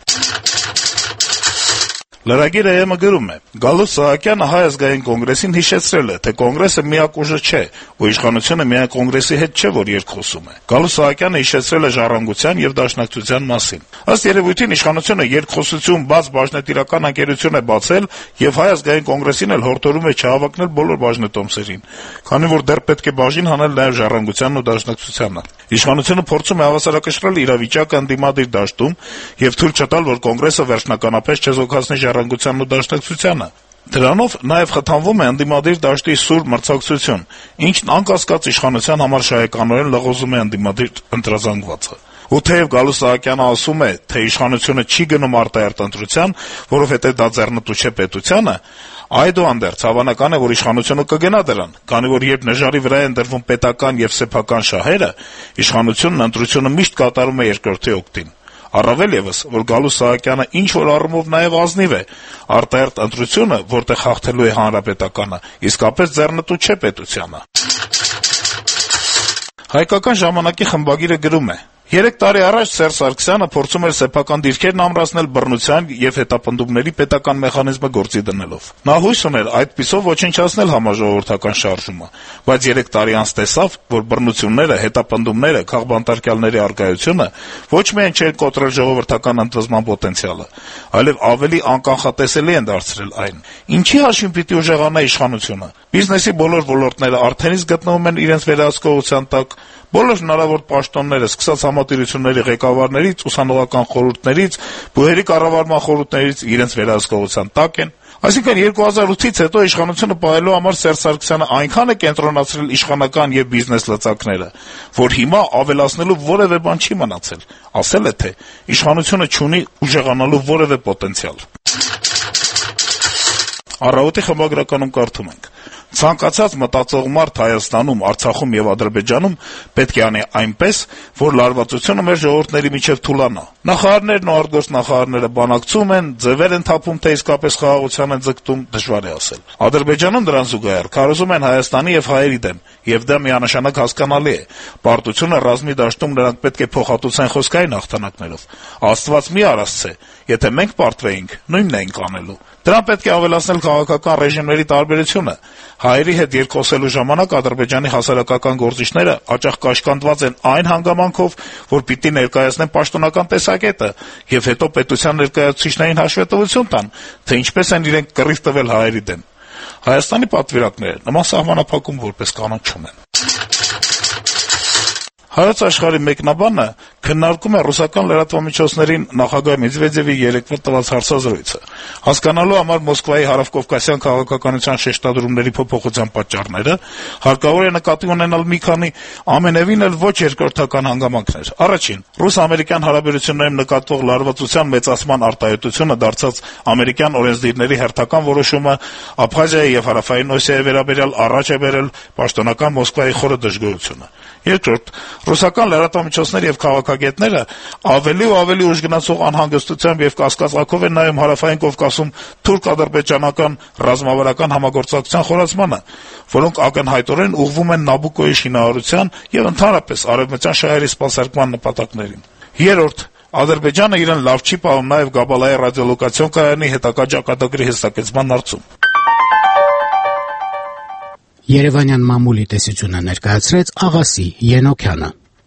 Լրագիրը ԵՄ գրում է. Գալուս Սահակյանը Հայ ազգային կոնգրեսին հիշեցրել է, թե կոնգրեսը միակ ուժը չէ, ու իշխանությունը միայն կոնգրեսի հետ չէ, որ երկխոսում է։ Գալուս Սահակյանը հիշեցրել է ժառանգության եւ դաշնակցության մասին։ Ըստ երևույթին իշխանությունը երկխոսություն, բաց բաժնետիրական անկերություն է բացել եւ Հայ ազգային կոնգրեսին էլ հորդորում է չհավակնել բոլոր բաժնետոմսերին, քանի որ դեռ պետք է բաժին հանել նաեւ ժառանգությանն ու դաշնակցությանը։ Իշխանությունը փորձում է հավասարակշռել իրավիճակը ընդդիմադիր դաշտում եւ թույլ չտալ, որ կոնգրեսը վերջնականապես չեզոքացնի ժառանգությանն ու դաշնակցությանը։ Դրանով նաև խթանվում է ընդդիմադիր դաշտի սուր մրցակցություն, ինչն անկասկած իշխանության համար շահեկանորեն լղոզում է ընդդիմադիր ընտրազանգվածը։ Ու թեև Գալուս Սահակյանը ասում է, թե իշխանությունը չի գնում արտահերթ ընտրության, որովհետև դա ձեռնտու չէ պետությանը, այդուհանդերձ հավանական է, որ իշխանությունը կգնա դրան, քանի որ երբ նժարի վրա են դրվում պետական եւ սեփական շահերը, իշխանությունն ընտրությունը միշտ կատարում է երկրորդի օգտին։ Առավել եւս, որ Գալուս Սահակյանը ինչ-որ առումով նաեւ ազնիվ է, արտահերթ ընտրությունը, որտեղ հաղթելու է հանրապետականը, իսկապես ձեռնտու չէ պետությանը։ Հայկական ժամանակի խմբագիրը գրում է. 3 տարի առաջ Սերժ Սարգսյանը փորձում էր սեփական դիրքերն ամրացնել բռնության եւ հետապնդումների պետական մեխանիզմը գործի դնելով։ Նա հույս ուներ այդպիսով ոչնչացնել համաժողովրդական շարժումը, բայց 3 տարի անց տեսավ, որ բռնությունները, հետապնդումները, քաղբանտարկյալների առկայությունը ոչ միայն չեն կոտրել ժողովրդական ընդվզման պոտենցիալը, այլև ավելի անկանխատեսելի են դարձրել այն։ Ինչի հաշվին պիտի ուժեղանա իշխանությունը։ Բիզնեսի բոլոր ոլորտները արդեն իսկ գտնվում են իրենց վերահսկողության տակ, Բոլոր հնարավոր պաշտոնները, սկսած համատիրությունների ղեկավարներից, ուսանողական խորհուրդներից, բուհերի կառավարման խորհուրդներից իրենց վերահսկողության տակ են։ Այսինքն 2008-ից հետո իշխանությունը պահելու համար Սերժ Սարգսյանը այնքան է կենտրոնացրել իշխանական եւ բիզնես լծակները, որ հիմա ավելացնելու որևէ բան չի մնացել։ Ասել է, թե իշխանությունը չունի ուժեղանալու որևէ պոտենցիալ։ Առավոտի խմբագրականում կարդում ենք. Ցանկացած մտածող մարդ Հայաստանում, Արցախում եւ Ադրբեջանում պետք է անի այնպես, որ լարվածությունը մեր ժողովուրդների միջև թուլանա։ Նախարարներն ու արտգործնախարարները բանակցում են, ձևեր են թափում, թե իսկապես խաղաղության են ձգտում, դժվար է ասել։ Ադրբեջանում դրան զուգահեռ քարոզում են Հայաստանի եւ հայերի դեմ, եւ դա միանշանակ հասկանալի է։ Պարտությունը ռազմի դաշտում նրանք պետք է փոխհատուցեն խոսքային հաղթանակներով։ Աստված մի արասցե, եթե մենք պարտվեինք, նույնն էինք անելու։ Դրան պետք է ավելացնել քաղաքական ռեժիմների տարբերությունը։ Հայերի հետ երկխոսելու ժամանակ Ադրբեջանի հասարակական գործիչները հաճախ կաշկանդված են այն հանգամանքով, որ պիտի ներկայացնեն պաշտոնական տեսակետը եւ հետո պետության ներկայացուցիչներին հաշվետվություն տան, թե ինչպես են իրենք կռիվ տվել հայերի դեմ։ Հայաստանի պատվիրակները նման սահմանափակում որպես կանոն չունեն։ Հայոց աշխարհի մեկնաբանը քննարկում է ռուսական լրատվամիջոցներին նախագահ Մեդվեդևի երեկվա տված հարցազրույցը։ Հասկանալու համար Մոսկվայի հարավկովկասյան քաղաքականության շեշտադրումների փոփոխության պատճառները հարկավոր է նկատի ունենալ մի քանի ամենևին էլ ոչ երկրորդական հանգամանքներ։ Առաջին, ռուս-ամերիկյան հարաբերություններում նկատվող լարվածության մեծացման արտահայտությունը դարձած ամերիկյան օրենսդիրների հերթական որոշումը Աբխազիայի եւ Հարավային Օսիայի վերաբերյալ առաջ է բերել պաշտոնական Մոսկվայի խորը դժգոհությունը։ Երկրորդ, ռուսական լրատվամիջոցները եւ քաղաքագետները ավելի ու ավելի ուժգնացող անհանգստությամբ եւ կասկածակով են նայում Հարավային Կովկասում թուրք-ադրբեջանական ռազմավարական համագործակցության խորացմանը, որոնք ակնհայտորեն ուղղվում են Նաբուկոյի շինարարության եւ ընդհանրապես արևմտյան շահերի սպասարկման նպատակներին։ Երրորդ, Ադրբեջանը իրեն լավ չի պահում նաեւ Գաբալայի ռադիոլոկացիոն կայանի հետագա ճակատագրի հստակեցման հարցում։ Երևանյան մամուլի տեսությունը ներկայացրեց Աղասի Ենոքյանը։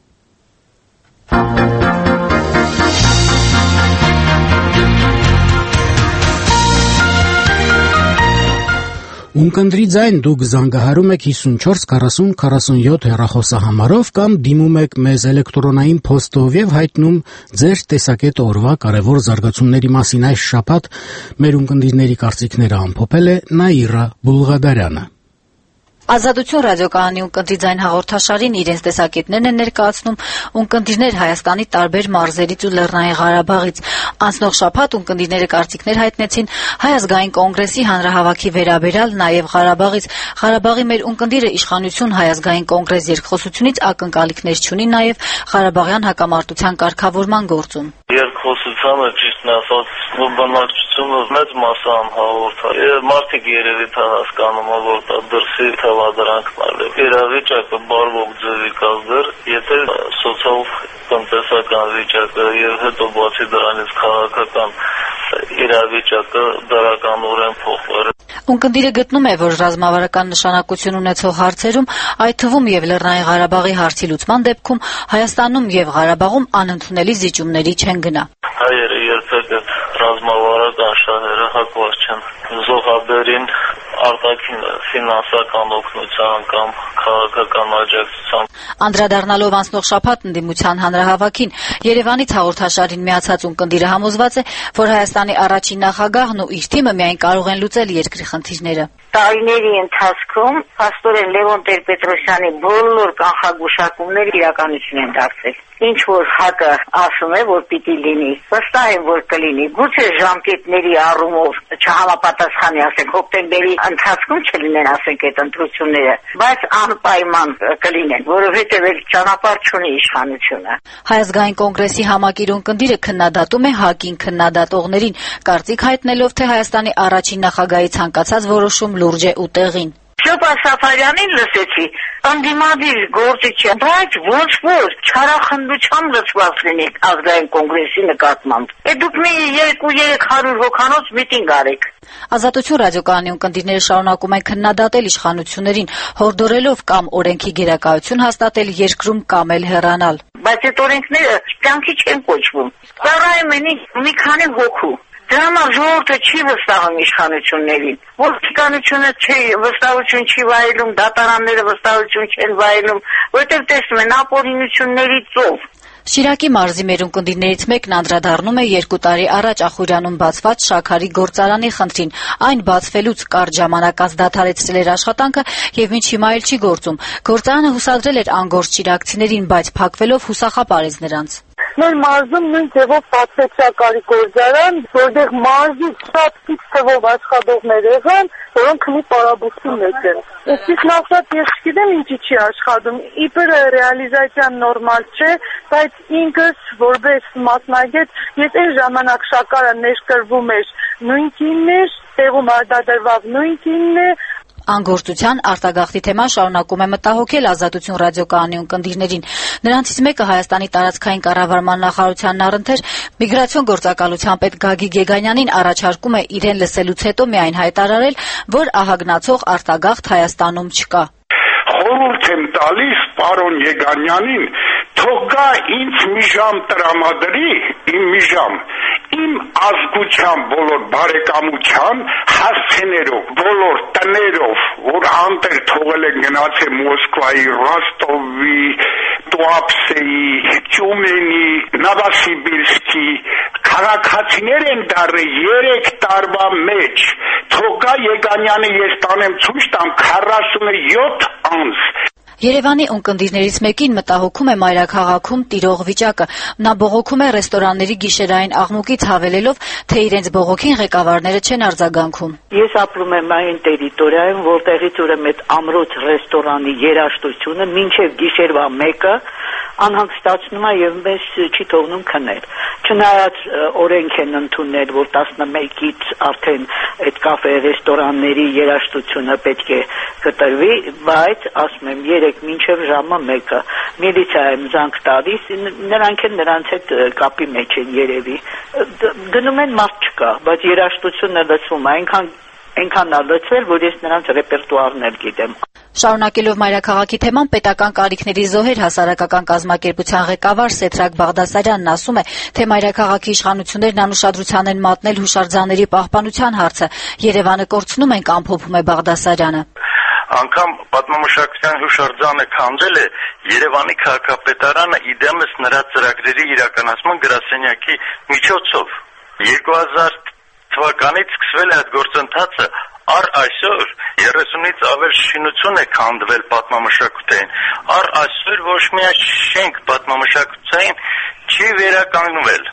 Ունկնդրի ձայն դուք զանգահարում եք 54 40 47 հեռախոսահամարով կամ դիմում եք մեզ էլեկտրոնային փոստով եւ հայտնում ձեր տեսակետը օրվա կարևոր զարգացումների մասին այս շաբաթ մեր ունկնդիրների կարծիքները ամփոփել է Նաիրա Բուլղադարյանը։ Ազատություն ռադիոկայանի ունկնդրի ձայն հաղորդաշարին իրենց տեսակետներն են ներկայացնում ունկնդիրներ Հայաստանի տարբեր մարզերից ու Լեռնային Ղարաբաղից։ Անցնող շաբաթ ունկնդիրները կարծիքներ հայտնեցին Հայ ազգային կոնգրեսի հանրահավաքի վերաբերյալ, նաև Ղարաբաղից։ Ղարաբաղի մեր ունկնդիրը իշխանություն Հայ ազգային կոնգրես երկխոսությունից ակնկալիքներ չունի նաև Ղարաբաղյան հակամարտության կարգավորման գործում։ Երկխոսությանը ճիշտն ասած բնակչությունը մեծ մասը անհաղորդ է։ Մարդիկ երևի թե հասկանում են, որ դա դրսի թվադրանքն է։ Իրավիճակը բարվոք ձևի կազդեր, եթե սոցիալ-տնտեսական վիճակը եւ հետո բացի դրանից քաղաքական իրավիճակը դրականորեն փոխվեր։ Ունկնդիրը գտնում է, որ ռազմավարական նշանակություն ունեցող հարցերում, այդ թվում եւ Լեռնային Ղարաբաղի հարցի լուծման դեպքում Հայաստանում եւ Ղարաբաղում անընդունելի զիջումների չեն գնա։ Հայերը երբեք ռազմավարական շահերը հակված չեն զոհաբերին արտաքին ֆինանսական օգնության կամ քաղաքական աջակցության։ Անդրադառնալով անցնող շաբաթ ընդդիմության հանրահավաքին, Երևանից հաղորդաշարին միացած ունկնդիրը համոզված է, որ Հայաստանի առաջին նախագահն ու իր թիմը միայն կարող են լուծել երկրի խնդիրները։ Տարիների ընթացքում աստորեն Լևոն Տեր-Պետրոսյանի բոլոր կանխագուշակումները իրականություն են դարձել։ Ինչ որ հակը ասում է, որ պիտի լինի, վստահ եմ, որ կլինի։ Գուցե ժամկետների առումով չհամապատասխանի, ասենք, հոկտեմբերի ընթացքում չլինեն, ասենք, այդ ընտրությունները, բայց անպայման կլինեն, որովհետև էլ ճանապարհ չունի իշխանությունը։ Հայ ազգային կոնգրեսի համակիր ունկնդիրը քննադատում է ՀԱԿ-ին քննադատողներին, կարծիք հայտնելով, թե Հայաստանի առաջին նախագահի ցանկացած որոշում լուրջ է ու տեղին։ Շոպա Սաֆարյանին լսեցի, ընդդիմադիր գործիչ է, բայց ոչ որ չարախնդությամբ լծված լինեք ազգային կոնգրեսի նկատմամբ։ Դուք մի 200-300 հոգանոց միտինգ արեք։ Ազատություն ռադիոկայանի ունկնդիրները շարունակում են քննադատել իշխանություններին, հորդորելով կամ օրենքի գերակայություն հաստատել երկրում կամ էլ հեռանալ։ Բայց այդ օրենքները կյանքի չեն կոչվում։ Ծառայում են մի քանի հոգու։ Դրա համար ժողովուրդը չի վստահում իշխանություններին։ Ոստիկանությունը վստահություն չի վայելում, դատարանները վստահություն չեն վայելում, որովհետև տեսնում են ապօրինությունների ծով։ Շիրակի մարզի մեր ունկնդիրներից մեկն անդրադառնում է 2 տարի առաջ Ախուրյանում բացված շաքարի գործարանի խնդրին։ Այն բացվելուց կարճ ժամանակ անց դադարեցրել էր աշխատանքը եւ մինչ հիմա էլ չի գործում։ Գործարանը հուսադրել էր անգործ շիրակցիներին, բայց փակվելով հուսախապ արեց նրանց։ Մեր մարզում նույն ձևով բացվեց շաքարի գործարան, որտեղ մարզի շատ քիչ թվով աշխատողներ եղան, որոնք մի պարաբուխտի մեջ են։ Իսկ նախշատ ես չգիտեմ ինչի չի աշխատում։ Իբր ռեալիզացիան նորմալ չէ, բայց ինքս որպես մասնագետ, ես այն ժամանակ շաքարը ներկրվում էր նույն կինն էր, տեղում արտադրվավ նույն կինն է։ Անգործության արտագաղթի թեման շարունակում է մտահոգել Ազատություն ռադիոկայանի ունկնդիրներին։ Նրանցից մեկը Հայաստանի տարածքային կառավարման նախարարության առընթեր միգրացիոն գործակալության պետ Գագիկ Եգանյանին առաջարկում է իրեն լսելուց հետո միայն հայտարարել, որ ահագնացող արտագաղթ Հայաստանում չկա։ Խորհուրդ եմ տալիս պարոն Եգանյանին, թող գա ինձ մի ժամ տրամադրի, իմ ազգության բոլոր բարեկամության հասցեներով, բոլոր տներով, որ անտեր թողել են գնացել Մոսկվայի, Ռոստովի, Туапսեի, Տյումենի, Նովոսիբիրսկի քաղաքացիներ են դառել 3 տարվա մեջ։ Թող գա Եգանյանը ես տանեմ ցույց տամ 47 անձ։ Երևանի ունկնդիրներից մեկին մտահոգում է մայրաքաղաքում տիրող վիճակը։ Նա բողոքում է ռեստորանների գիշերային աղմուկից, հավելելով, թե իրենց բողոքին ղեկավարները չեն արձագանքում։ Ես ապրում եմ այն տերիտորիայում, որտեղից ուրեմն այդ ամրոց ռեստորանի երաժշտությունը մինչև գիշերվա 1-ը անհանգստացնում է եւ մեզ չի թողնում քնել։ Չնայած օրենք են ընդունել, որ 11-ից արդեն այդ կաֆե ռեստորանների երաժշտությունը պետք է կտրվի, բայց ասում եմ 3 մինչև ժամը 1-ը միլիցիա եմ զանգ տալիս, նրանք են նրանց հետ կապի մեջ են երևի։ Գնում են մարդ չկա, բայց երաժշտությունը լսվում է, այնքան լսվել, որ ես նրանց ռեպերտուարն էլ գիտեմ։ Շարունակելով մայրաքաղաքի թեման, պետական կարիքների զոհեր հասարակական կազմակերպության ղեկավար Սեդրակ Բաղդասարյանն ասում է, թե մայրաքաղաքի իշխանություններն անուշադրության են մատնել հուշարձանների պահպանության հարցը։ Երևանը կորցնում ենք, ամփոփում է Բաղդասարյանը։ Անգամ պատմամշակության հուշարձանը քանդել է Երևանի քաղաքապետարանը իդեմս նրա ծրագրերի իրականացման գրասենյակի միջոցով։ 2000 թվականից սկսվել է այդ գործընթացը, առ այսօր 30-ից ավել շինություն է քանդվել պատմամշակութային։ Առ այսօր ոչ միայն շենք պատմամշակութային չի վերականգնվել։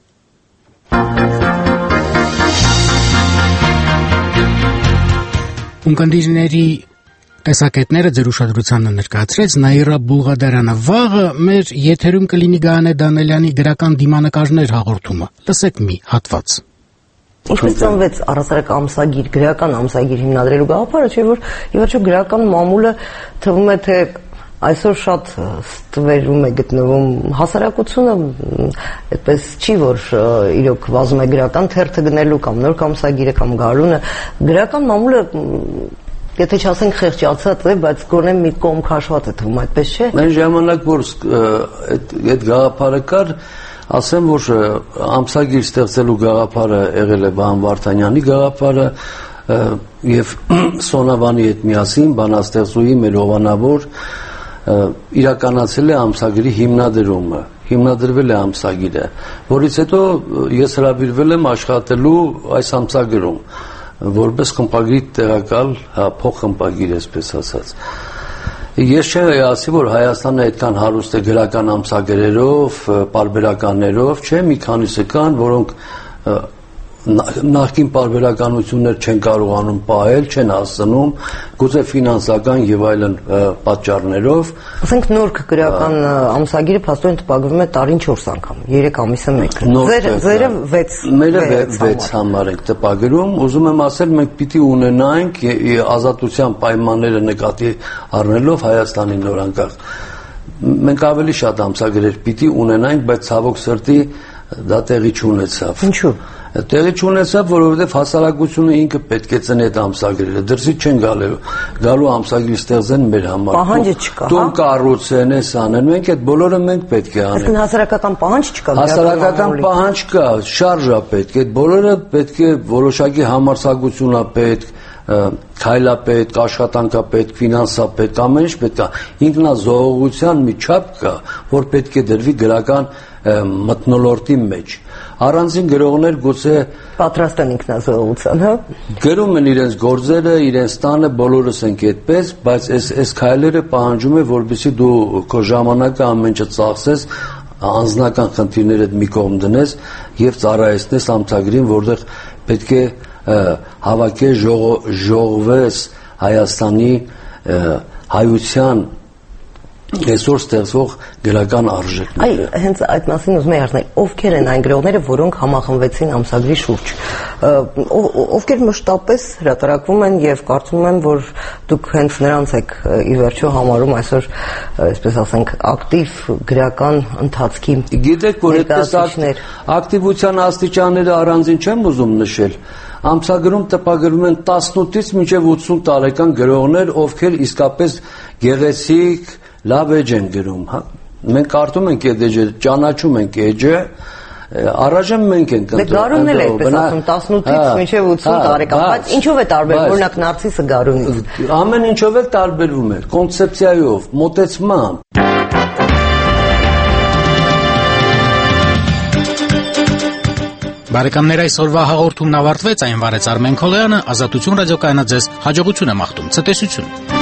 Ունկնդիրների տեսակետները ձեր ուշադրությանը ներկայացրեց Նաիրա Բուլղադարյանը։ Վաղը մեր եթերում կլինի Գայանե Դանելյանի գրական դիմանկարներ հաղորդումը։ Լսեք մի հատված։ Ինչպես ծնվեց առասարակ ամսագիր, գրական ամսագիր հիմնադրելու գաղափարը, չէ՞ որ ի վերջո գրական մամուլը թվում է թե այսօր շատ ստվերում է գտնվում հասարակությունը, այդպես չի, որ իրոք վազում է գրական թերթը գնելու կամ նոր ամսագիրը կամ գարունը, գրական մամուլը եթե չասենք խեղճացած է, բայց գոնե մի կողմ քաշված է թվում, այդպես չէ։ Այն ժամանակ որ այդ գաղափարը կար, ասեմ, որ ամսագիր ստեղծելու գաղափարը եղել է Վահան Վարդանյանի գաղափարը եւ Սոնավանի հետ միասին բանաստեղծուհի մեր հովանավոր իրականացել է ամսագրի հիմնադրումը, հիմնադրվել է ամսագիրը, որից հետո ես հրավիրվել եմ աշխատելու այս ամսագրում, որպես խմբագրի տեղակալ, փոխխմբագիր, այսպես ասած։ Ես չէի ասի, որ Հայաստանը այդքան հարուստ է գրական ամսագրերով, պարբերականներով, չէ, մի քանիսը կան, որոնք նախկին պարբերականություններ չեն կարողանում պահել, չեն հասցնում, գուցե ֆինանսական եւ այլն պատճառներով։ Ասենք նոր գրական ամսագիրը փաստորեն տպագրվում է տարին 4 անգամ, 3 ամիսը մեկ։ Ձերը 6։ Մերը 6 համար ենք տպագրում, ուզում եմ ասել, մենք պիտի ունենանք ազատության պայմանները նկատի առնելով Հայաստանի նոր անկախ։ Մենք ավելի շատ ամսագրեր պիտի ունենանք, բայց ցավոք սրտի դա տեղի չունեցավ։ Ինչու՞։ Տեղի չունեցավ, որովհետև հասարակությունը ինքը պետք է ծնի այդ ամսագրերը։ Դրսից չեն գալու ամսագրի ստեղծեն մեր համար։ Պահանջը չկա, հա։ Տուն կառուցեն, էս անեն։ Մենք այդ բոլորը մենք պետք է անենք։ Այսինքն հասարակական պահանջ չկա։ Հասարակական պահանջ կա, շարժա պետք է։ Այդ բոլորը պետք է որոշակի համարձակություն է պետք, քայլա պետք, աշխատանքա պետք, ֆինանսա պետք, ամեն ինչ պետք է։ Ինքնազոհողության մի չափ կա, որ պետք է դրվի գրական մթնոլորտի մեջ։ Առանձին գրողներ գուցե պատրաստ են ինքնազոհության, հա։ Գրում են իրենց գործերը, իրենց տանը, բոլորս ենք այդպես, բայց այս քայլերը պահանջում է, որպեսզի դու քո ժամանակը ամեն ինչ ծախսես, անձնական խնդիրներդ մի կողմ դնես եւ ծառայեցնես ամսագրին, որտեղ պետք է հավաքես, ժողովես Հայաստանի հայության այսօր ստեղծվող գրական արժեքներ։ Այ հենց այդ մասին ուզում եմ հարցնել, ովքեր են այն գրողները, որոնք համախմբվեցին ամսագրի շուրջ։ Ովքեր մշտապես հրատարակվում են եւ կարծում եմ, որ դուք հենց նրանց եք ի վերջո համարում այսօր, այսպես ասենք, ակտիվ գրական ընթացքի։ Գիտեք, որ այդպես ակտիվության աստիճանները առանձին չեմ ուզում նշել։ Ամսագրում տպագրվում են 18-ից մինչև 80 տարեկան գրողներ, ովքեր իսկապես գեղեցիկ լավ էջ են գրում, հա։ Մենք կարդում ենք այդ էջը, ճանաչում ենք էջը, առայժմ մենք ենք ընտրում։ Դե Գարունն էլ այդպես ասում 18-ից մինչև 80 տարեկան, բայց ինչով է տարբերվում, օրինակ Նարցիսը Գարունից։ Ամեն ինչով է տարբերվում է, կոնցեպցիայով, մոտեցմամբ։ Բարեկամներ, այսօրվա հաղորդումն ավարտվեց, այն վարեց Արմեն Քոլոյանը, Ազատություն ռադիոկայանը ձեզ հաջողություն է մաղթում, ցտեսություն։